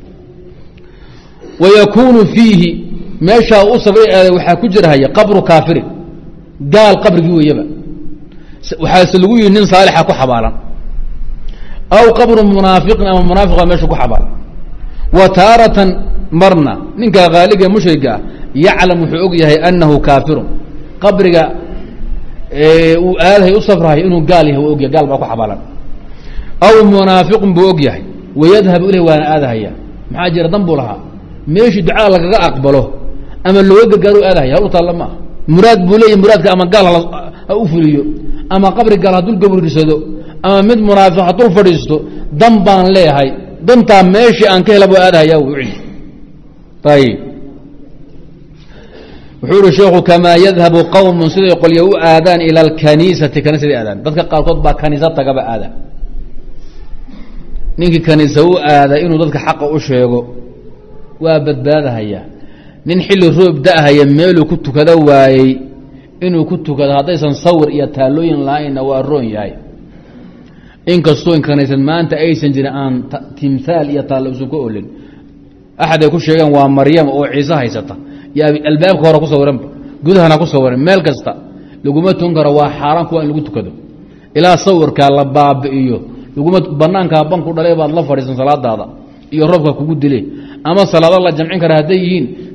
wayakuunu fiihi meeshaa u safray aaday waxaa ku jirhaya qabru kaafirin gaal qabrigii weeyaba waxaase lagu yihi nin saalixa ku xabaalan aw qabru munaafiqin ama munaafiqa meesha ku xabaalan wa taaratan marna ninka haaliga mushriga ah yaclam wuxuu og yahay annahu kaafirun qabriga uu aadahay u safrahay inuu gaal yahay waa ogyahay gaal baa ku xabaalan aw munaafiqun buu og yahay wayadhabu ilayh waana aadahaya maxaa jira dan buu lahaa meeshii ducada lagaga aqbalo ama looga gargaaro aadahaya hal u taalla maaha muraad buu leeyahy muraadka ama gaal ha u fuliyo ama qabri gaal ha dul gabrisado ama mid munaafiq ha dul fadhiisto dan baan leeyahay dantaa meeshii aan ka hela buu aadahaya ayib wuxuu ihi sheekhu kamaa yadhabu qowmun siday qolya u aadaan ila alkaniisati kaniisada aadaan dadka qaarkood baa kaniisa tagaba aada ninkii kaniisa u aada inuu dadka xaqa u sheego waa badbaadahaya nin xilli roob da'haya meeluu ku tukado waayey inuu ku tukado haddaysan sawir iyo taalooyin lahaynna waa roon yahay inkastoo in kaniisad maanta aysan jirin aan timhaal iyo taallo usan ka olin axad ay ku sheegeen waa maryama oo ciise haysata iyo albaabka hore ku sawiranba gudahana ku sawiran meel kasta laguma tukan karo waa xaaraan kuwa in lagu tukado ilaa sawirkaa la baabi'iyo laguma banaankaa banku dhalay baad la fadhiisan salaadaada iyo roobka kugu dile ama salaado la jamcin kara hadday yihiin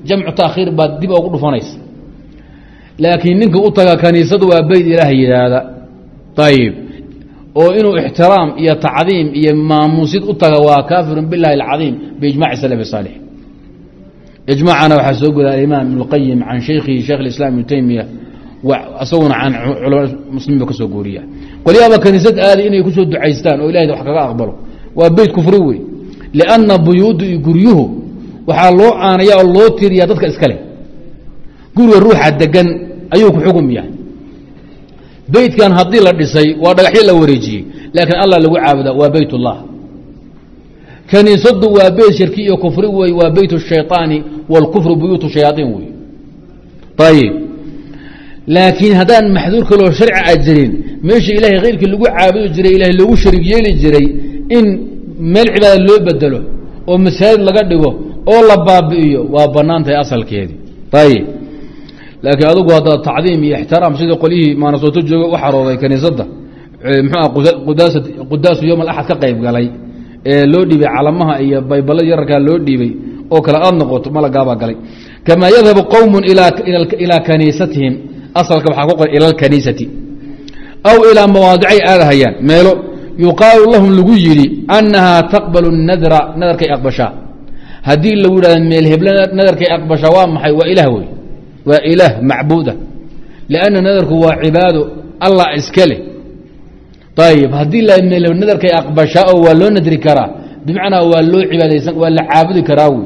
jamcu taakhiir baad dib ugu dhufanaysa laakiin ninka u taga kaniisadu waa beyt ilaahay yidhaahda ayib oo inuu ixtiraam iyo tacdiim iyo maamuusid u taga waa kaafirun biاllahi اlcadiim biijmaci salafi saalix ijmaacana waxaa soo guda alimaam ibn اlqayim can shaykhihi sheekh اlislam ibnu taymiya isaguna can culama muslimiin ka soo guuriya qolyaaba kaniisad aaday inay kusoo ducaystaan oo ilahay wax kaga aqbalo waa beyt kufri wey lianna buyuudu iyo guryuhu waxaa loo aanaya oo loo tiriyaa dadka iskale guriga ruuxa degan ayuu ku xugum yahay beytkan haddii la dhisay waa dhagaxyo la wareejiyey laakiin allah lagu caabuda waa beyt ullah kaniisadu waa beyt shirki iyo kufri wey waa beyt الshayطaani wاlkufru buyuut shayaaطiin wey ayib laakiin haddaan maxduur kaloo sharci a jirin meesha ilahay khayrkii lagu caabudi jiray ilahay loogu shariig yeeli jiray in meel cibaada loo bedelo oo masaajid laga dhigo oo la baabi'iyo waa bannaan tahay asalkeedii ayib laakiin adugu hadda tacdiim iyo ixtiraam sidii qolyihii maanasooto jooga u xarooday kaniisadda muxuua qudaasu yowm alaxad ka qayb galay ee loo dhiibay calamaha iyo baybalada yararkaa loo dhiibay oo kale aad noqoto malagaabaa galay kamaa yadhabu qowmun ilaa kaniisatihim asalka waxaa ku qoran ila alkaniisati aw ilaa mawaadicay aadahayaan meelo yuqaalu lahum lagu yidhi annahaa taqbalu nadra nadarkay aqbashaa haddii lagu yidhahda meel hebla nadarkay aqbashaa waa maxay waa ilaah wey waa ilaah macbuuda lianna nadarku waa cibaado allah iska leh ayib haddii meel nadarkay aqbashaa oo waa loo nadri karaa bimacnaa waa loo cibaadaysan waa la caabudi karaa wey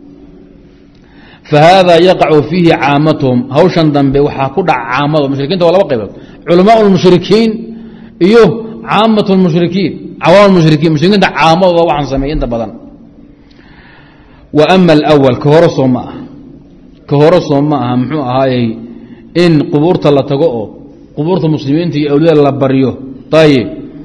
fahada yaqacu fiihi caamatuhum hawshan dambe waxaa ku dhaca caamado mushrikiinta waa laba qaybood culamaa اlmushrikiin iyo caamat اlmushrikiin cawaam mushrikiin mushrikiinta caamadooda waxaan sameeyey inta badan wa ama alأwal ka hore soo ma aha ka hore soo ma aha muxuu ahaayey in qubuurta la tago oo qubuurta muslimiinta iyo awliyada la baryo ayib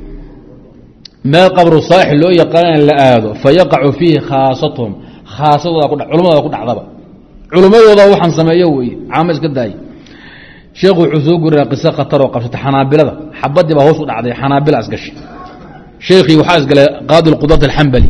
meel qabru saalix loo yaqaana la aado fayaqacu fiihi khaasatuhum khaasadooda culamadooda ku dhacdaba culummadooda waxaan sameeyo wey caamo iska daay sheekhu wuxuu soo gurinaa qiso khataroo qabsata xanaabilada xabadii baa hoos u dhacday xanaabila isgashay sheekhii waxaa isgalay qaadi lqudat alxambali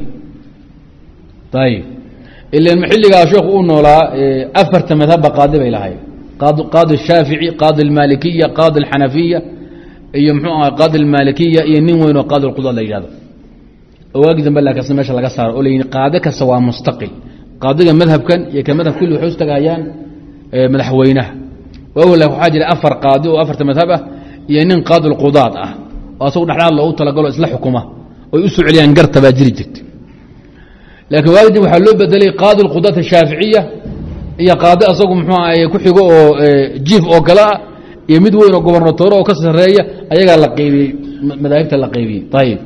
ayib ilan xilligaa sheekhu uu noolaa afarta madhabba qaadi bay lahayd qaadi shaafici qaadi almaalikiya qaadi alxanafiya iyo mxuu aha qaadi almaalikiya iyo nin weyn oo qaadi lqudat la yidhahdo waagi dambe laakiinse meesha laga saaro oo layihi qaadi kasta waa mustaqil qaadiga madhabkan iyo ka madhab kulli waxay istagahayaan madaxweynaha waawla waxaa jira afar qaadi oo afarta madhab ah iyo nin qaadi lqudaad ah oo asagu dhexdhaad loogu talagalo isla xukuma oy u soo celiyaan garta baa jiri jirta laakiin waagidin waxaa loo bedelay qaadi lqudaat ashaaficiya iyo qaadi asagu muxuu ahay ku xigo oo jiif oo kale ah iyo mid weyn oo gobernatoore oo ka sareeya ayagaa la qaybiyey madaahibta la qaybiyey ayib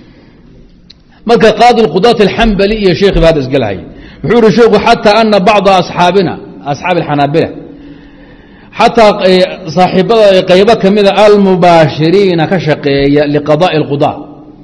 marka qaadi lqudaat alxambali iyo sheekhi ba hadda isgalahaya wuxuu ihi sheekhu xataa ana bacda asxaabina asxaabi alxanaabila xataa saaxiibada qaybo ka mida almubaashiriina ka shaqeeya liqadaai اlqudaa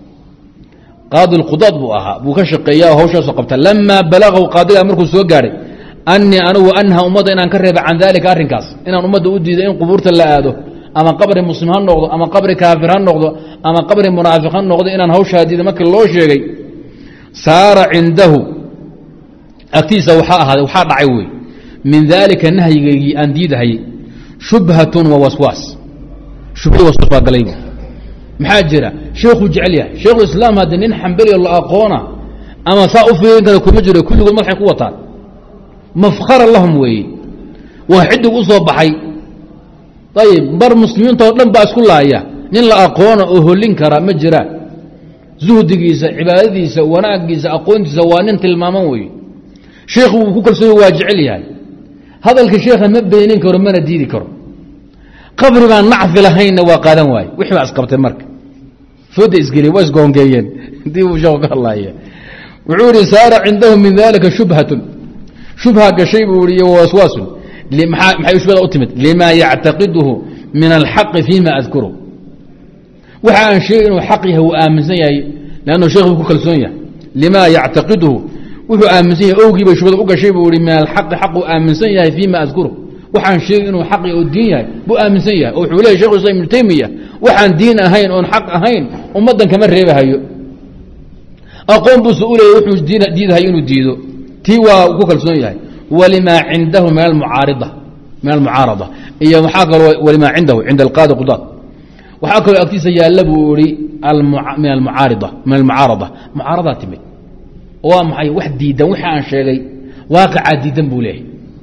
qaadi lqudaad buu ahaa buu ka shaqeeya hawshaasu qabta lamaa balagahu qaadigaa markuu soo gaadhay anii anugu anha ummadda inaan ka reeba can dalika arrinkaas inaan ummadda u diiday in qubuurta la aado ama qabri muslim ha noqdo ama qabri kaafir ha noqdo ama qabri munaafiq ha noqdo inaan hawshaa diiday markii loo sheegay saara cindahu agtiisa waxaa ahaaday waxaa dhacay wey min daalika nahyigaygii aan diidahayay shubhatun wa waswaas shubhii waswaas baa galay maxaa jira sheekuu jecel yahay sheekhulislaam haddi nin xambaliyo la aqoona ama saa u fiirin kara kuma jiro kulligood madaxay ku wataan mafkhara lahum weeye waa xidig u soo baxay ayib bar muslimiintao dhan baa isku laaya nin la aqoona oo hollin kara ma jiraan zuhdigiisa cibaadadiisa wanaagiisa aqoontiisa waa nin tilmaaman weeye sheekhu wuu ku kalsooy waa jecel yahay hadalka sheekha ma beenin karo mana diidi karo qabri baan nacfi lahaynna waa qaadan waaye wixii baa isqabtay marka fooda isgeliye waa isgoongeeyeen dib uu sheekhu ka hadlaaya wuxuu ihi saara cindahu min dalika shubhatun shubha gashay buu ihi iyo waswaasun maxay shubhada u timid lima yactaqiduhu min alxaqi fima adkuru waxa aan sheegay inuu xaq yahay uu aaminsan yahay lannu sheekhu ku kalsoon yahay lima yactaqiduhu wuxuu aaminsan yahay owgii bay shubhada u gashay buu ihi min alxaqi xaq uu aaminsan yahay fima adkuru waxaan sheegay inuu xaq oo diin yahay buu aaminsan yahay oo wuxuu leeyahy shekhu islam ibnu taymiya waxaan diin ahayn oon xaq ahayn ummaddan kama reebahayo aqoon buuse u leeyay wuxuu diidahay inuu diido tii waa ku kalsoon yahay ولما عنده من المعارضة إيا محاكل ولما عنده عند القاضي قضاة وحاكل أكتيس يالبوري من المعارضة معارضة تمت ومحي واحد ديدا وحي عن شيء واقع ديدا بوليه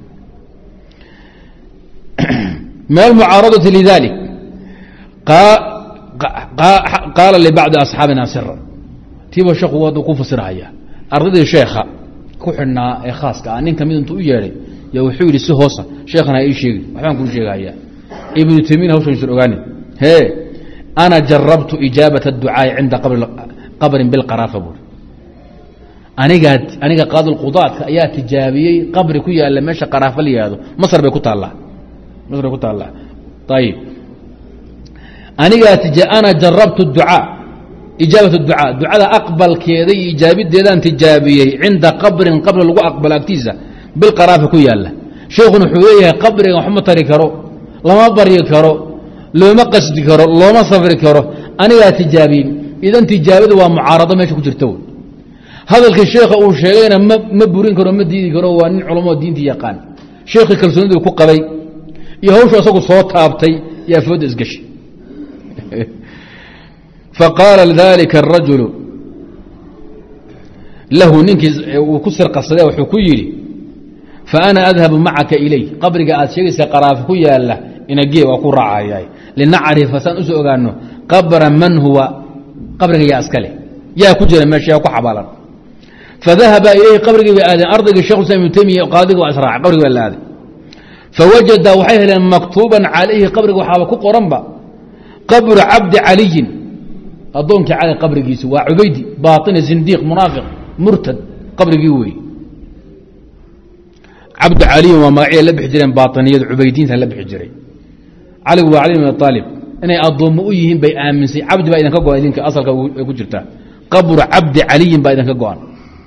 من المعارضة لذلك قال لبعض أصحابنا سرا تيبو الشيخ وادو كفسر هيا أرضي الشيخ كحنا خاص كأنين كمين انتو ياري يوحيو لي سهوسة شيخنا أي شيء وحنا كل شيء هيا ابن تيمين هو شنو أغاني هي أنا جربت إجابة الدعاء عند قبر بالقرافة بول أنا قاضي القضاة يا تجابي قبر كويا اللي ماشى قرافة لي هذا مصر بيكوت الله طيب أنا جربت الدعاء إجابة الدعاء أقبل كذي إجابة ديدان تجابية عند قبر لو أقبل أكتيزة بالقرافة كويا الله شيخ حويه قبر محمد تريكرو لما بريكرو لو ما قصد كرو لو ما صبر كرو أنا تجابي إذا تجابة ومعارضة ما شو جرتون هذا الشيخ أو شيئين ما بورين كرو ما دين كرو وان علماء الدين تيقان شيخ كلسون دو كقبي يهوش أسوق صوت تابتي يا فود إزقش فقال لذلك الرجل له ننكز وكسر قصده وحكيري فأنا أذهب معك إليه قبرك أتشيس قراف كويا الله إن جي وأقول رعاياي لنعرف فسنسأل عنه قبر من هو قبرك يا أسكالي يا كجر ماشي يا كحبالا فذهب إليه قبرك بآذن أرضك الشيخ ابن تيمية قاضيك وأسرع قبرك بالآذن فوجد وحيهلا مكتوبا عليه قبرك وحابك قرنبا قبر عبد علي أظنك على قبر جيسو وعبيدي باطن زنديق منافق مرتد قبر جيوي عبد علي ومعي لبح جرين باطنية عبيدين لبح جرين علي وعلي من الطالب أنا أظن مؤيهم بيآمن سي عبد بأيضا كقوان إذنك أصلك كجرتا قبر عبد علي بأيضا كقوان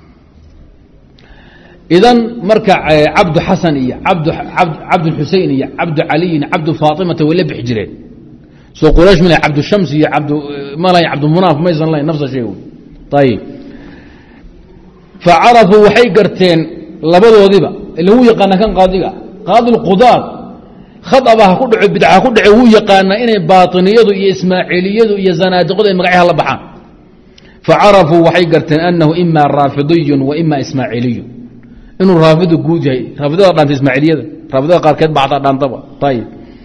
إذن مركع عبد حسن إيا عبد الحسين إيا عبد علي عبد فاطمة ولبح جرين سو قريش من عبد الشمس يا عبد ما لا عبد المناف ما يزن الله نفس الشيء طيب فعرفوا وحي قرتين لبدو ذبا اللي هو يقانا كان قاضي القضاة خطبها كدع بدعها كدع هو يقانا إنه باطنية يا إسماعيلية يا زنادقة مقعيها الله بحان فعرفوا وحي قرتين أنه إما رافضي وإما إسماعيلي إنه رافض قوجي رافضه قانت إسماعيلية رافضه قال كذب بعض عن طبع طيب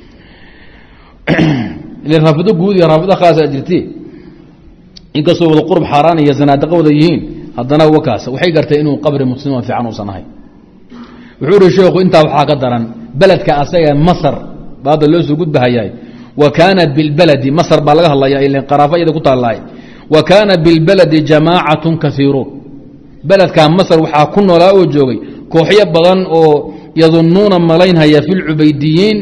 اللي رافضه قوجي رافضه خاصة أجرتي إنك صوب القرب حراني يا زنادقة وذيين هذا هو كاسة وحي قرتين إنه قبر مسلم في عنو صنهاي وحور الشيخ انت وحا قدرا بلد كاسيا مصر بعض اللوز قد بهاي وكانت بالبلد مصر بالغها الله يا إلا قرافه اذا قلت الله وكانت بالبلد جماعه كثيرون بلد كان مصر وحا كنا لا وجوغي كوخيه بدن او يظنون ملين هي في العبيديين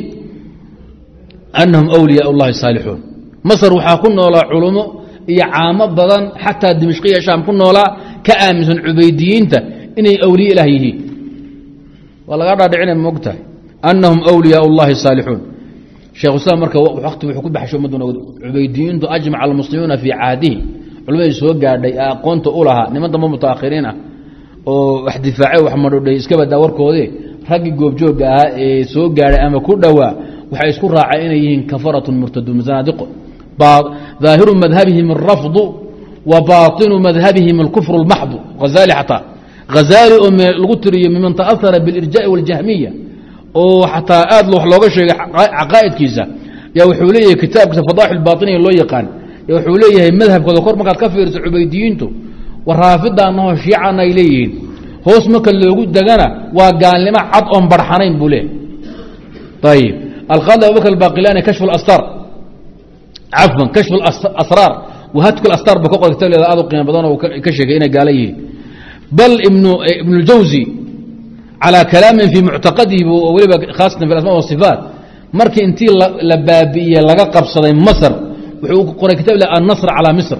انهم اولياء الله الصالحون مصر وحا كنا لا علماء يا عام بدن حتى دمشقيه شام كنا لا كامس عبيديين اني اولياء الله والله قاعد دعنا موقته انهم اولياء الله الصالحون شيخ اسلام مركه وقت وحكو بحشو مدن عبيديين اجمع المسلمون في عهده علماء سو غاداي اقونته اولها niman damba mutaakhirin ah oo wax difaaci wax madhoodhay iska bada warkoodii raggi goob joog ah ee soo gaaray ama ku dhawaa waxay isku raacay inay yihiin kafaratun murtadun zanadiq ظاهر مذهبهم الرفض وباطن مذهبهم الكفر المحض غزالي حتى غزالي الغتري ممن تأثر بالإرجاء والجهمية وحتى آدلو حلوغة شيء عقائد كيسا يوحوليه كتاب فضائح الباطنية اللي يقان يوحوليه مذهب كذا كور مقاد كفر عبيديينتو والرافضة أنه شيعنا إليهين هو اسمك اللي يقول دقنا وقال لما عطهم برحانين بوليه طيب القاضي أبو بكر الباقلاني كشف الأسرار عفوا كشف الأسرار وهاتك الأسرار بكوكو كتاب لذا أذو قيام بدانه وكشف هنا قاليه بل ابن الجوزي على كلام في معتقده خاصة في الأسماء والصفات مركي انتي لبابية لقى قبصة مصر وحقوق قرأ كتاب لأ النصر على مصر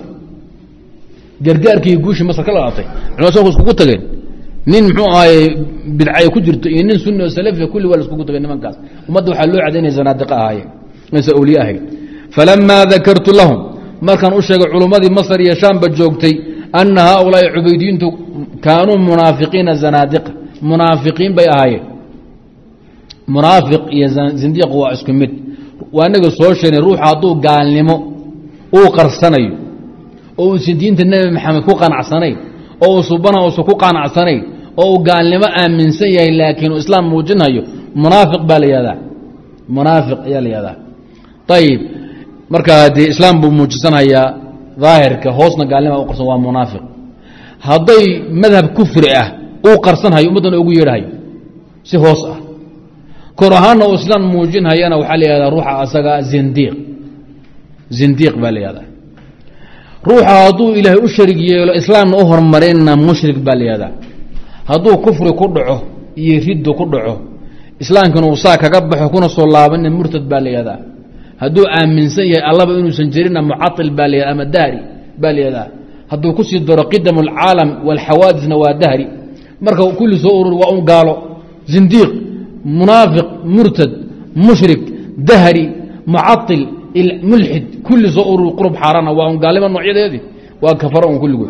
قرقاركي يقوش مصر كلا أعطي على سوف اسكوكو تغين نين محوها بدعاية كجرت نين سنة وسلفة كل ولا اسكوكو تغين نمان كاس ومدوا حلو عدين زنادقاء هاي نسا أولياء هاي فلما ذكرت لهم ما كان أشياء علماء مصر يشام بجوكتي أن هؤلاء عبيدين كانوا منافقين زنادقة munaafiqiin bay ahaayeen munaafiq iyo zindiiq waa isku mid waa inaga soo sheegnay ruuxa hadduu gaalnimo uu qarsanayo oo uusan diinta nebi maxamed ku qanacsanayn oo uu subana uusan ku qanacsanayn oo uu gaalnimo aaminsan yahay laakiin uu islaam muujinayo munaafiq baa la yihahdaa munaafiq ayaa la yihahdaa ayib markaa dee islaam buu muujisanayaa daahirka hoosna gaalnima u qarsan waa munaafiq hadday madhab kufri ah uu qarsanhayo ummaddana ugu yeedhahayo si hoos ah kor ahaanna uu islaam muujinhayana waxaa la yihahdaa ruuxa asaga zindiiq baa la yihahdaa ruuxa hadduu ilaahay u sharig yeelo islaamna u hormarinna mushrik baa la yihahdaa hadduu kufri ku dhaco iyo riddo ku dhaco islaamkana uu saa kaga baxo kuna soo laabanna murtad baa la yihahdaa hadduu aaminsan yahay allaba inuusan jirinna mucail baa la yahda ama dahri baa la yihahdaa hadduu kusii daro qidam alcaalam walxawaadisna waa dahri marka kulli soo urur waa un gaalo zindiiq munaafiq murtad mushrik dahri mucail mulxid kulli soo urur qurub xaarana waa un gaalnimo noocyadeedii waa kafaro un kulligood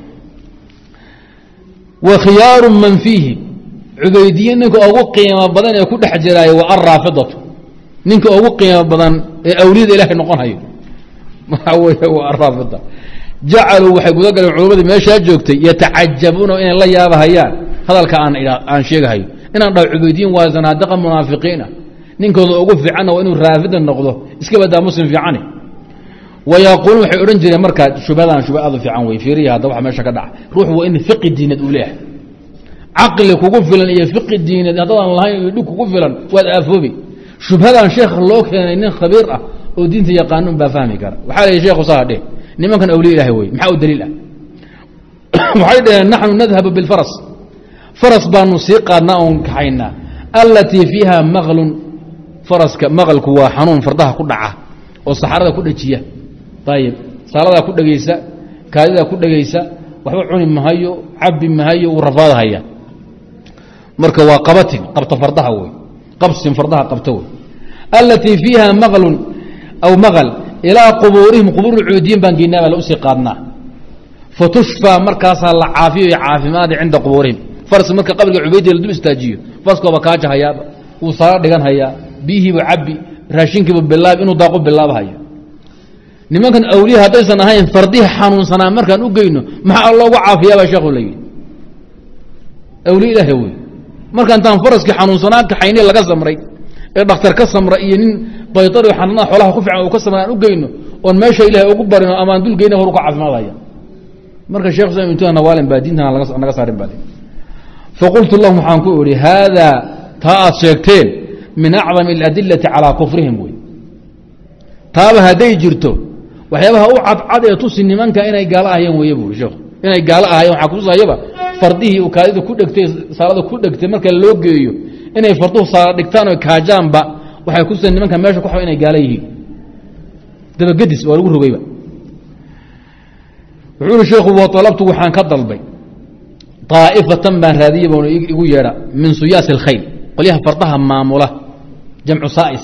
wa khiyaaru man fiihi cubaydiye ninka ugu qiimo badan ee ku dhex jiraayo waa alraafidatu ninka ugu qiimo badan ee awliyada ilaahay noqon hayo waxaa weeye waa araafida jacaluu waxay guda galeen culamadii meeshaa joogtay yatacajabuuna inay la yaabahayaan hadalka aan sheegahayo inaan dhaho cubaydiyin waa zanaadiqa munaafiqiina ninkooda ugu fiicanna waa inuu raafida noqdo iska badaa muslim fiicani wayaquuluun waxay odhan jireen markaa shubhadan shubha aad u fiican wey fiiriya hadda waxa meesha ka dhaca ruux waa in fiqi diinad uu leeyahay caqli kugu filan iyo fiqi diinad haddadaan lahayn iyo dhig kugu filan waad aafoobi shubhadan sheekh loo keenay nin khabiir ah oo diinta yaqaano baa fahmi kara waxaa la yidhi sheekhu saa dheh nimankan awliya ilaahay wey maxaa u daliil ah waxay dhaheen naxnu nadhabu bilfaras faras baanu sii qaadnaa oon kaxaynaa allatii fiiha maqlun faraska maqalku waa xanuun fardaha ku dhaca oo saxarada ku dhajiya ayib saaladaa ku dhegaysa kaadidaa ku dhegaysa waxba cuni mahayo cabi mahayo uu rafaadahaya marka waa qabatin qabta fardaha wey qabsin fardaha qabta wey allatii fiiha maqlun aw maqal ilaa qubuurihim qubuur cuudiyin baan geynaa baa la usii qaadnaa fatushfaa markaasaa la caafiyo iyo caafimaadi cinda qubuurihim faras marka qabriga cubaydiya la dul istaajiyo faraskooba kaaja hayaaba wuu saala dhigan hayaa biyihiibu cabi raashinkiibu bilaab inuu daaqu bilaabahaya nimankan awliya haddaysan ahayn fardihi xanuunsanaa markaan u geyno maxaa loogu caafiyaabaa sheekhu la yidhi awliya ilaaha wey marka intaan faraskii xanuunsanaa kaxayni laga samray ee dhakhtar ka samra iyo nin baytari xananada xoolaha ku fiican uu ka samra aan u geyno oon meesha ilaahay ugu barino ama aan dul geyna horu ka caafimaadaya marka sheekh islam intuu nawaalin baa diintana naga saarin baa faqultu lahum waxaan ku idhi haadaa taa aad sheegteen min acdami aladilati calaa kufrihim wey taaba hadday jirto waxyaabaha u cadcad ee tusi nimanka inay gaalo ahayeen weeye buuri sheekhu inay gaalo ahayeen waxaa kutusayaba fardihii uu kaadida ku dhegtay saalada ku dhegtay marka loo geeyo inay farduhu saala dhigtaan oo kaajaanba waxay kutusay nimanka meesha ku xaba inay gaalo yihiin dabagedis waa lagu rogayba wuxuu ihi sheekhu wa talabtu waxaan ka dalbay طaa'ifatan baan raadiyey bn igu yeedha min suyaasi اlkhayl qolyaha fardaha maamula jamcu saais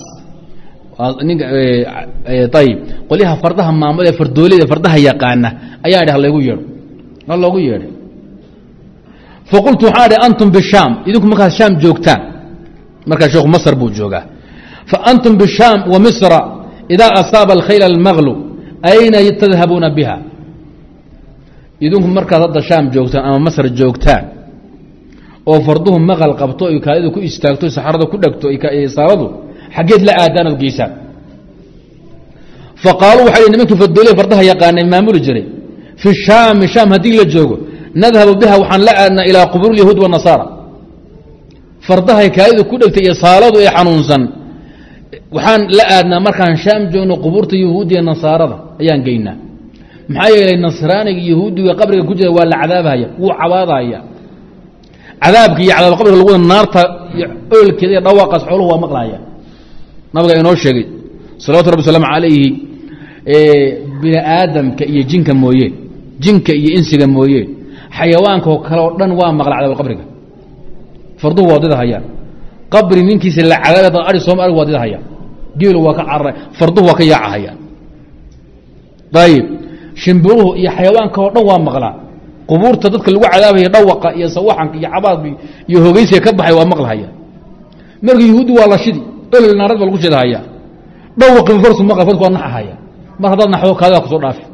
ayb qolyaha fardaha maamula ee fardooleyda fardaha yaqaana ayaa idhi halaygu yeedho ha loogu yeedhay faqultu waxaan idhi antum bishaam idinku markaad shaam joogtaan markaa sheekhu masr buu joogaa faantum bishaam wa misra idaa asaaba alkhayla almaglu ayna tadhabuuna biha idinku markaad hadda shaam joogtaan ama masr joogtaan oo farduhu maqal qabto ay kaadida ku istaagto saxarada ku dhegto saaladu xaggeed la aadaan ood geysaan faqaaluu waxay nimankii fardooley fardaha yaqaanay maamuli jiray fi shaami shaam haddii la joogo nadhabu biha waxaan la aadnaa ilaa qubuur yahuud wanasaara fardahay kaadida ku dhegtay iyo saaladu ee xanuunsan waxaan la aadnaa markaan shaam joogno qubuurta yahuudiya nasaarada ayaan geynaa maxaa yeelay nasraaniga yahuudiga qabriga ku jira waa la cadaabahaya wuu cabaadaya cadaabka iyo cadaab qabriga lagu naarta iyo oolkeeda iyo dhawaaqaas xooluhu waa maqlaya nabiga inoo sheegay salawatu rabbi wasalaamu calayhi bini aadamka iyo jinka mooye jinka iyo insiga mooye xayawaankaoo kale oo dhan waa maqla cadaab qabriga farduhu waa didahayaan qabri ninkiisa la cadaabada ari sooma arig waa didahayaan geelu waa ka cararay farduhu waa ka yaacahayaan ayib shimbiruhu iyo xayawaanka oo dhan waa maqlaa qubuurta dadka lagu cadaabaya dhawaqa iyo sawaxanka iyo cabaadka iyo hogeysiga ka baxay waa maqlahaya markii yahuudi waa la shidi olol naarad baa lagu shidahaya dhawaqi farsu maqal farku waa naxahaya mar haddaad naxdo kaada ku soo dhaafi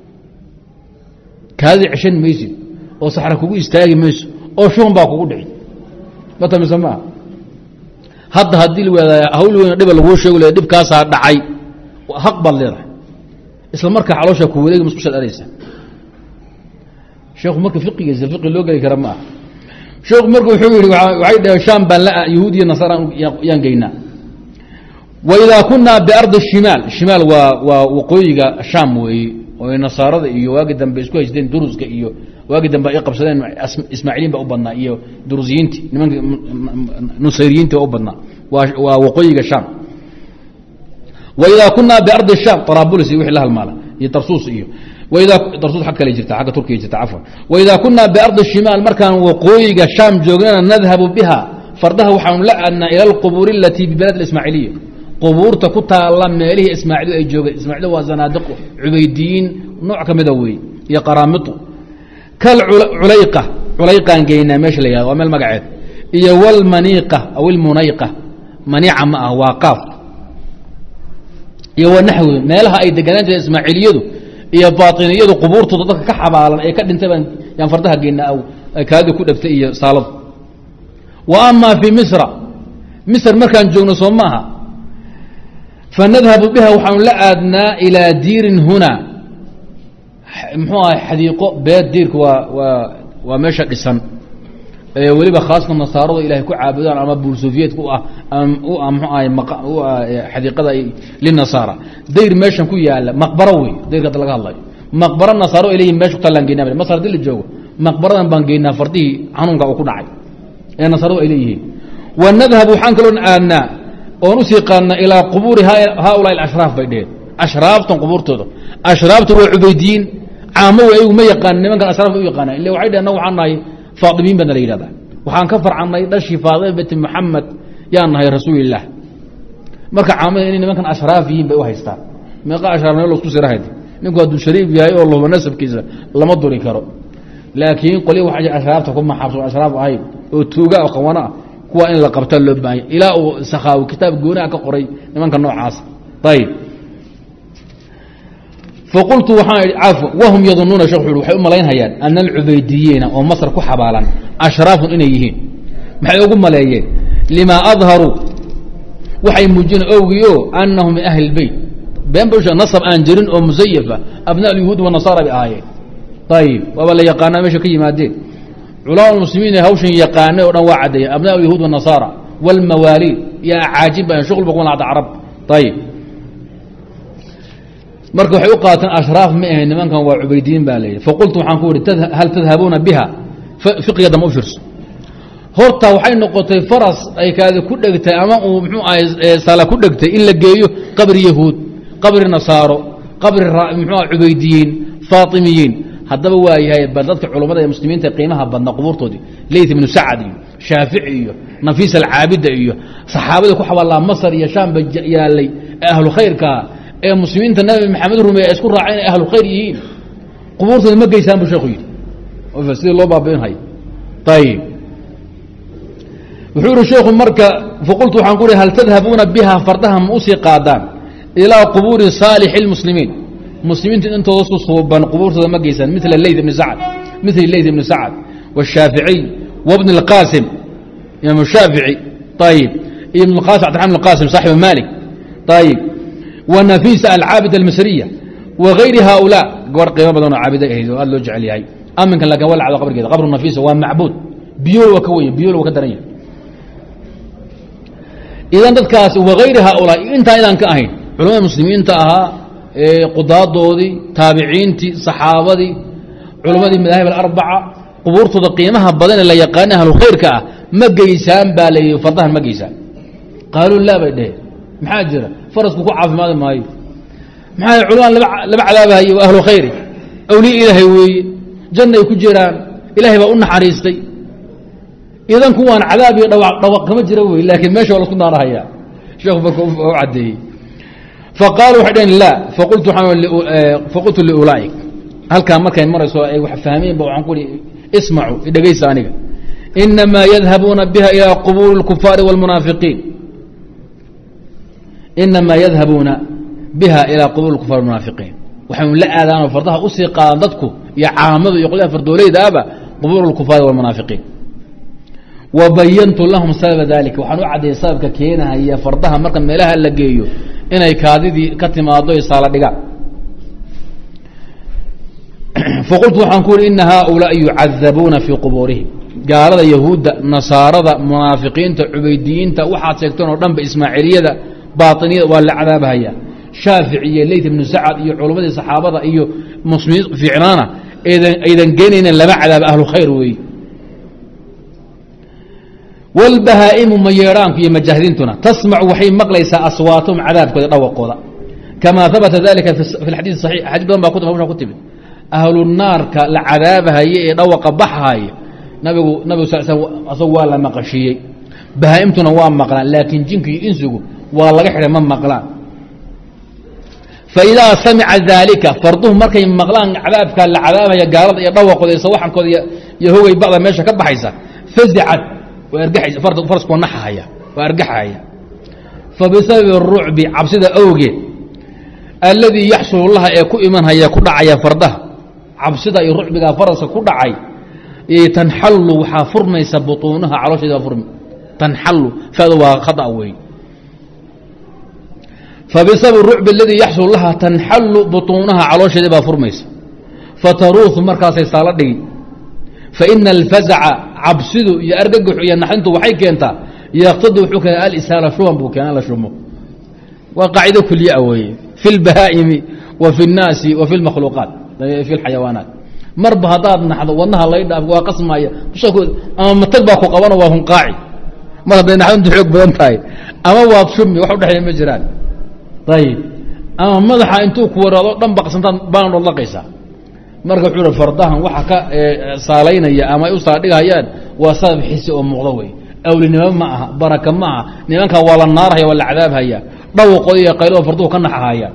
kaadi cishan maysid oo saxra kugu istaagi mayso oo shuun baa kugu dhici mata misama hadda haddii la hawl weyn dhib lagu sheego le dhibkaasaa dhacay haq baad leedahay isla markaa caloosha ku wareegi musqushaad araysa sheekhu marka fiqigiisa fiqi loo geli kara ma aha sheekhu marka wuxuu yidhi waxay dhaheen shaam baan la yahuud iyo nasaara yaan geynaa waidaa kunaa biardi shimaal shimaal waa waqooyiga shaam weeye oo nasaarada iyo waagi dambe isku haysteen duruska iyo waagi dambe ay qabsadeen ismaaciiliin baa u badnaa iyo durusiyiinti nimanka nusayriyiinti u badnaa waa waqooyiga shaam waidaa kunaa biardi shaam طarabulis iyo wixii la halmaala iyo tarsuus iyo darsuus ag kale jirta agga turkiya jirta cafwan waidaa kunaa biardi shimaal markaan waqooyiga shaam joognana nadhabu biha fardaha waxaanu la aadnaa ila alqubuuri alatii bibalad ismaaciiliya qubuurta ku taala meelihii ismaaciil ay joogeen ismaaciil waa zanaadiqo cubaydiyiin nooc ka mida weeye iyo qaraamitu kal culayqaan geynaa meesha la yihahdo waa meel magaceed iyo walmaniiqa aw ilmunayqa maniica ma ah waa qaaf iyo wanaxwi meelaha ay deganaan jireen ismaaciiliyadu iyo baatiniyadu qubuurtooda dadka ka xabaalan ee ka dhintay baan yaan fardaha geynaa aw kaadi ku dhagtay iyo saaladu wa amaa fii misr markaan joogno soo maaha fanadhabu biha waxaanu la aadnaa ilaa diirin huna muxuu aha xadiiqo beed diirku waa meesha dhisan ee weliba khaasna nasaarada ilahay ku caabudaan ama buulsofiyeedka u ah mxuu ahay xadiiqada linasaara dayr meeshan ku yaala maqbaro wey dayrka hadda laga hadlayo maqbaro nasaaro ay leeyihin mesha kutaalaan geynaa masar hadii la joogo maqbaradan baan geynaa fardihii xanuunka uu ku dhacay ee nasaaradu ay leeyihiin wa nadhabu waxaan kaloo aadnaa oon usii qaadna ilaa qubuuri haaulaa ashraaf bay dheheen ashraaftan qubuurtooda ashraaftu waa cubaydiyiin caamo wey ayagu ma yaqaan nimankan ashraafta u yaqaanaan ille waxay dheheen waxaan nahay faatimiin baana la yidhahdaa waxaan ka farcannay dhashii faatima binti moxamed yaan nahay rasuulilah marka caamada inay nimankan ashraaf yihiin bay u haystaan meeqa ashraafnimo losku sirahayd ninku hadduu shariif yahay oo luba nasabkiisa lama duri karo laakiin qolya waxa ashraafta ku maxabso ashraaf ahayn oo tuuga oo qawana ah kuwa in la qabta loo baahanya ilaa uu sakhaawi kitaab goonaha ka qoray nimanka noocaas ayib faqultu waxaan idhi cafwa wahum yadunuuna shekh wuxu waxay u malaynhayaan ana alcubaydiyiina oo masr ku xabaalan ashraafun inay yihiin maxay ugu maleeyeen limaa adharuu waxay muujina owgiio anahum min ahli اlbeyt been ba nasab aan jirin oo musayafa abna alyahuud wanasaara bay ahaayeen ayib waaba la yaqaanaa meesha ka yimaadeen culama muslimiin hawshan yaqaanay o dhan waa caddeeyeen abna alyahuud wanasaara wاlmawaaliid iyo acaajib ba shuql bakun ada carab ayib marka waxay u qaateen ashraaf ma ahayn nimankan waa cubaydiyiin baa layidhi faqultu waxaan ku ihi hal tadhabuuna biha fiqiga dama u fiirso horta waxay noqotay faras ay kaadi ku dhegtay ama uu mxuu ahay sala ku dhegtay in la geeyo qabri yahuud qabri nasaaro qabri mxuu ah cubaydiyiin faatimiyiin haddaba waa yahay bal dadka culummada ee muslimiinta qiimaha badna qubuurtoodii leyt ibnu sacad iyo shaafici iyo nafiis alcaabida iyo saxaabada ku xabaalaa masar iyo shaam ba yaalay ee ahlu khayrkaa ee muslimiinta nabi maxamed rumeeye isku raacay inay ahlu khayr yihiin qubuurtooda ma geysaan buu sheekhu yidhi sidii loo baabiinhayo ayib wuxuu yihi sheekhu marka faqultu waxaan ku ihi hal tadhabuuna biha fardaha ma usii qaadaan ilaa qubuuri saalixi اlmuslimiin muslimiinta intooda su suuban qubuurtooda ma geysaan mila leyt ibni sacad wالshaaficiy wbn اlqaasim imaam shaafici ayib iyo ibn qasim abdiraman qasim saaxibu malik ayib wnafisa alcaabid almasriya wagayri haulaa gabar qiimo badanoo caabida ahayd oo aad loo jecel yahay aminkan lakin waa la cado qabrigeeda qabru nafisa waa macbuud biyool waa ka wenya biyool waa ka daran yahay idan dadkaas wagayri haulaa intaa idaan ka ahayn culamada muslimiinta ahaa qudaadoodii taabiciintii saxaabadii culammadii madaahib alarbaca qubuurtooda qiimaha badan ee la yaqaana ahlukhayrka ah ma geysaan baa la yidhi fardahan ma geysaan qaaluu laa bay dheheen maxaa jira farasku ku caafimaadi maayo maxaa culamaan laba cadaabahaye waa ahlu khayri awliya ilaahay weeye janna ay ku jiraan ilahay baa u naxariistay idan kuwaan cadaab iyo dhawaq kama jira wey laakiin meesha waa lasku naarahayaa sheekhu marka u caddeeyey faqaaluu waxay dhaheen laa faqultu liulaa'ik halkaa markay marayso ay wax fahmeen ba waxaan ku ii ismacuu idhagaysa aniga inamaa yadhabuuna biha ilaa qubuuri اlkufaari wاlmunaafiqiin inamaa yadhabuuna biha ilaa qubuuri اlkufaar wاlmunaafiqiin waxaynu la aadaanoo fardaha usii qaadaan dadku iyo caamadu iyo qolyaha fardoolaydaaba qubuur اlkufaari wاlmunaafiqiin wa bayantu lahum sababa dalika waxaan u caddeeyey sababka keenahaya fardaha marka meelaha la geeyo inay kaadidii ka timaado saala dhigaan faqultu waxaan ku uhi ina haaulaai yucadabuuna fii qubuurihim gaalada yahuudda nasaarada munaafiqiinta cubaydiyiinta waxaad sheegteen oo dhanba ismaaciiliyada baainiyada waa la cadaabahaya shaafici iyo leyt ibnu sacad iyo culummadii saxaabada iyo muslimiin fiicnaana aydan geenaynan lama cadaaba ahlu khayr weeye wاlbahaa'imu mayeedhaanku iyo majaahidiintuna tasmacu waxay maqlaysaa aswaatahum cadaabkooda dhawaqooda kamaa habata dalika fi xadiid صaxiix xadis badan baa ku timid ahlu naarka la cadaabahaye ee dhawaqa baxahaya nabigu sal sl asagu waa la maqashiiyey bahaa'imtuna waa maqlaan laakiin jinka iyo insigu waa laga xidhay ma maqlaan faidaa samica daalika farduhu markay maqlaan cadaabka la cadaabaya gaalada iyo dhawaqooda iyo sawaxankooda iyo hogay bacda meesha ka baxaysa fazicad waa argaxaysa farskoo naxahaya waa argaxahaya fabisababi الrucbi cabsida awgeed alladii yaxsulu laha ee ku imanhaya ku dhacaya fardaha cabsida iyo rucbigaa faraska ku dhacay tanxallu waxaa furmaysa butuunaha caloosheeda baa furmi tanxallu fadu waa khata wey fabisabab rucbi aladii yaxsulu laha tanxallu butuunaha caloosheeda baa furmaysa fataruuhu markaasay saala dhigi faina alfazaca cabsidu iyo argagaxu iyo naxintu waxay keentaa yaqtadi wuxuu keena alisaala shuban buu keena la shumo waa qaacido kuliyaa weeye fi اlbahaa'imi wa fi الnaasi wa fi اlmakhluuqaat fi اlxayawaanaat marba haddaad naxdo wadnaha laydhaaf waa qasmaya ama matag baa ku qabano waa hunqaaci mar hadday naxdintu xoog badan tahay ama waad shumi wax udhexeeya ma jiraan ayib ama madaxa intuu ku waraado dhan baqsantaad baanood laqaysaa marka wuxuu hi fardahan waxa ka saalaynaya ama ay u saadhigahayaan waa sabab xisi oo muuqdo wey awlinimo ma aha baraka ma aha nimankaa waa la naarhaya waa la cadaabhaya dhawaqooda iyo qaylada farduhu ka naxahaya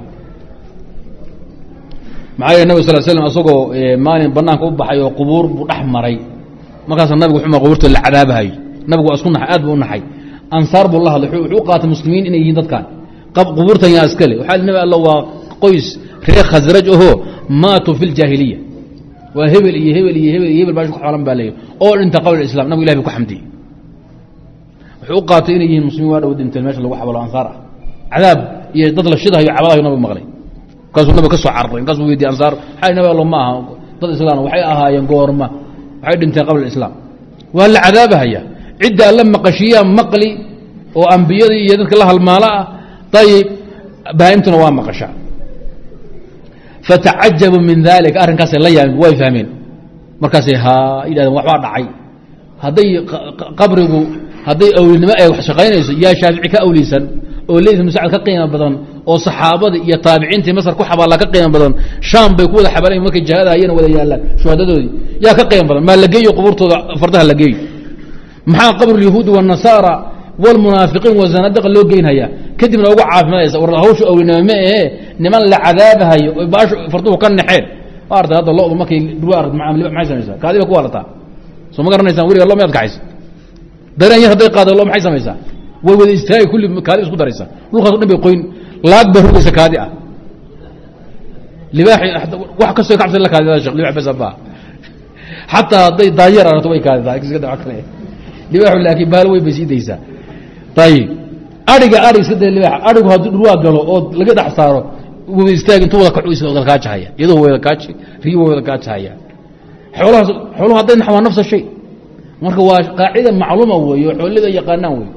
maxaa yeel nabig sal slm isagoo maalin banaanka u baxay oo qubuur buu dhex maray markaasa nabigu xuma qubuurta la cadaabahayo nabigu waa isku naxay aad buu u naxay ansaar buu la hadlay wuxuu u qaatay muslimiin inay yihiin dadkan qubuurtan yaa iskale waxaa nabi alla waa qoys reer khasraj ahoo maatuu fi ljaahiliya waa hebel iyo hebel iyo hebel iyo hebel baa ku xoolan baa leeyahy oo dhinta qabla islam nabigu ilahi bu ku xamdiyey wuxuu u qaatay inay yihiin muslimiin waa dhow dhinteen meesha lagu xabalo ansaar ah cadaab iyo dad la shidahayo cabadahayo nabigu maqlay markaasuu nabiga ka soo cararay markaasuu weydiye ansaar waxay nabi allo ma aha dad islaan waxay ahaayeen goorma waxay dhinteen qabla islaam waa la cadaabahaya cidda alla maqashiyaa maqli oo ambiyadii iyo dadka la halmaalo ah ayib bahaimtuna waa maqashaa fatacajabuu min dalika arrinkaasay la yaabeen way fahmeen markaasay yidhahdeen waxbaa dhacay hadday qabrigu hadday awlinimo ay wax shaqaynayso yaa shaafici ka awliysan oo leyd ibnu sacad ka qiimo badan oo saxaabadii iyo taabiciintii masar ku xabaalla ka qiimo badan shaam bay ku wada xabaalayn markay jihaadahayana wada yaallaan shuhadadoodii yaa ka qiimo badan maa la geeyo qubuurtooda fardaha la geeyo maxaa qabru lyahuudi waannasaara wاlmunaafiqiin wazanadiqa loo geynhayaa kadibna uga caafimaadaysa war hawshu awlinimo ma ahee niman la cadaabahayo oy baashu farduhu ka naxeen ma artay hadda lodu markay dhurwa aragto maxay samaysaa kaadiba ku walataa soo ma garanaysaan weliga lo miyaad kaxaysa dareen yar hadday qaado lo maxay samaysaa way wada istaagi kulli kaadi isku daraysa dhulkaas o dhan bay qoyn laag bay rugaysa kaadi ah libaaxi wax kastoo kabsan la kaadida shekh libax basa baa xataa hadday daanyar aragto way kaadidaa iska daco kale libaaxu laakiin baal wey bay sii daysaa ayib aiga aig iska da libaax aigu hadduu dhurwaa galo oo laga dhex saaro wada istaag intuu wada kacu wada kaajahaya iyadoo wada kaaji riyo way wada kaajahayaan xooluhu hadday nax waa nafsa shay marka waa qaacida macluuma weeye oo xoolida yaqaanaan wey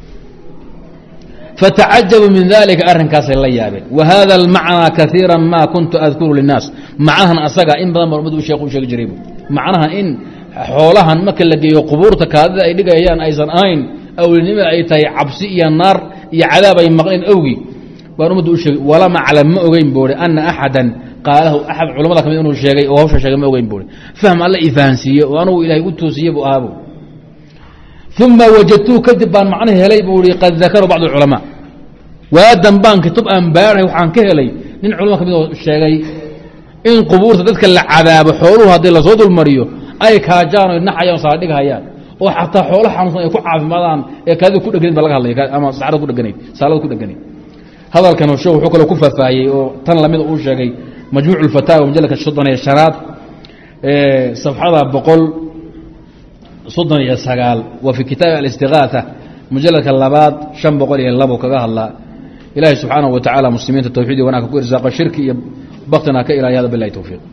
fatacajabuu min dalika arrinkaasay la yaabeen wa hada almacnaa kaiira ma kuntu adkuru linaas macnahan asaga in badan ba umadu sheekh u sheegi jiray macnaha in xoolahan marka la geeyo qubuurta kaadida ay dhigayaan aysan ahayn awlinimo ay tahay cabsi iyo naar iyo cadaab ay maqleen awgii baan ummadda u sheegay walam aclam ma ogeyn buuri ana axadan qaalahu axad culamada kamid inuu sheegay oo hawsha sheegay ma ogeyn buuri fahm alla i fahansiiye oo anugu ilaahay u toosiye buu ahaabu uma wajadtuu kadib baan macnaha helay buu i qad dakaru bacd culamaa waadan baan kitub aan baarahay waxaan ka helay nin culama kamid oo sheegay in qubuurta dadka la cadaabo xooluhu haddii lasoo dulmariyo ay kaajaan o naxayaan saadhig hayaan oo xataa xoolo xanuunsan ay ku caafimaadaan ee kaadida ku dheganayd ba laga hadlaya ama saxrada ku dheganayd saalada ku dheganayd hadalkan sheekh wuxuu kaloo ku faahfaahiyey oo tan lamid uu sheegay majmuuc ulfataawa majalka 35 safxada 139 wa fi kitaab al-istighaatha majalka 2 502 kaga hadlaa ilaahay subxaanahu wa tacaala muslimiinta tawxiid iyo wanaagga ku irsaaqa shirki iyo baktina ka ilaaliya hada billahi tawfiiq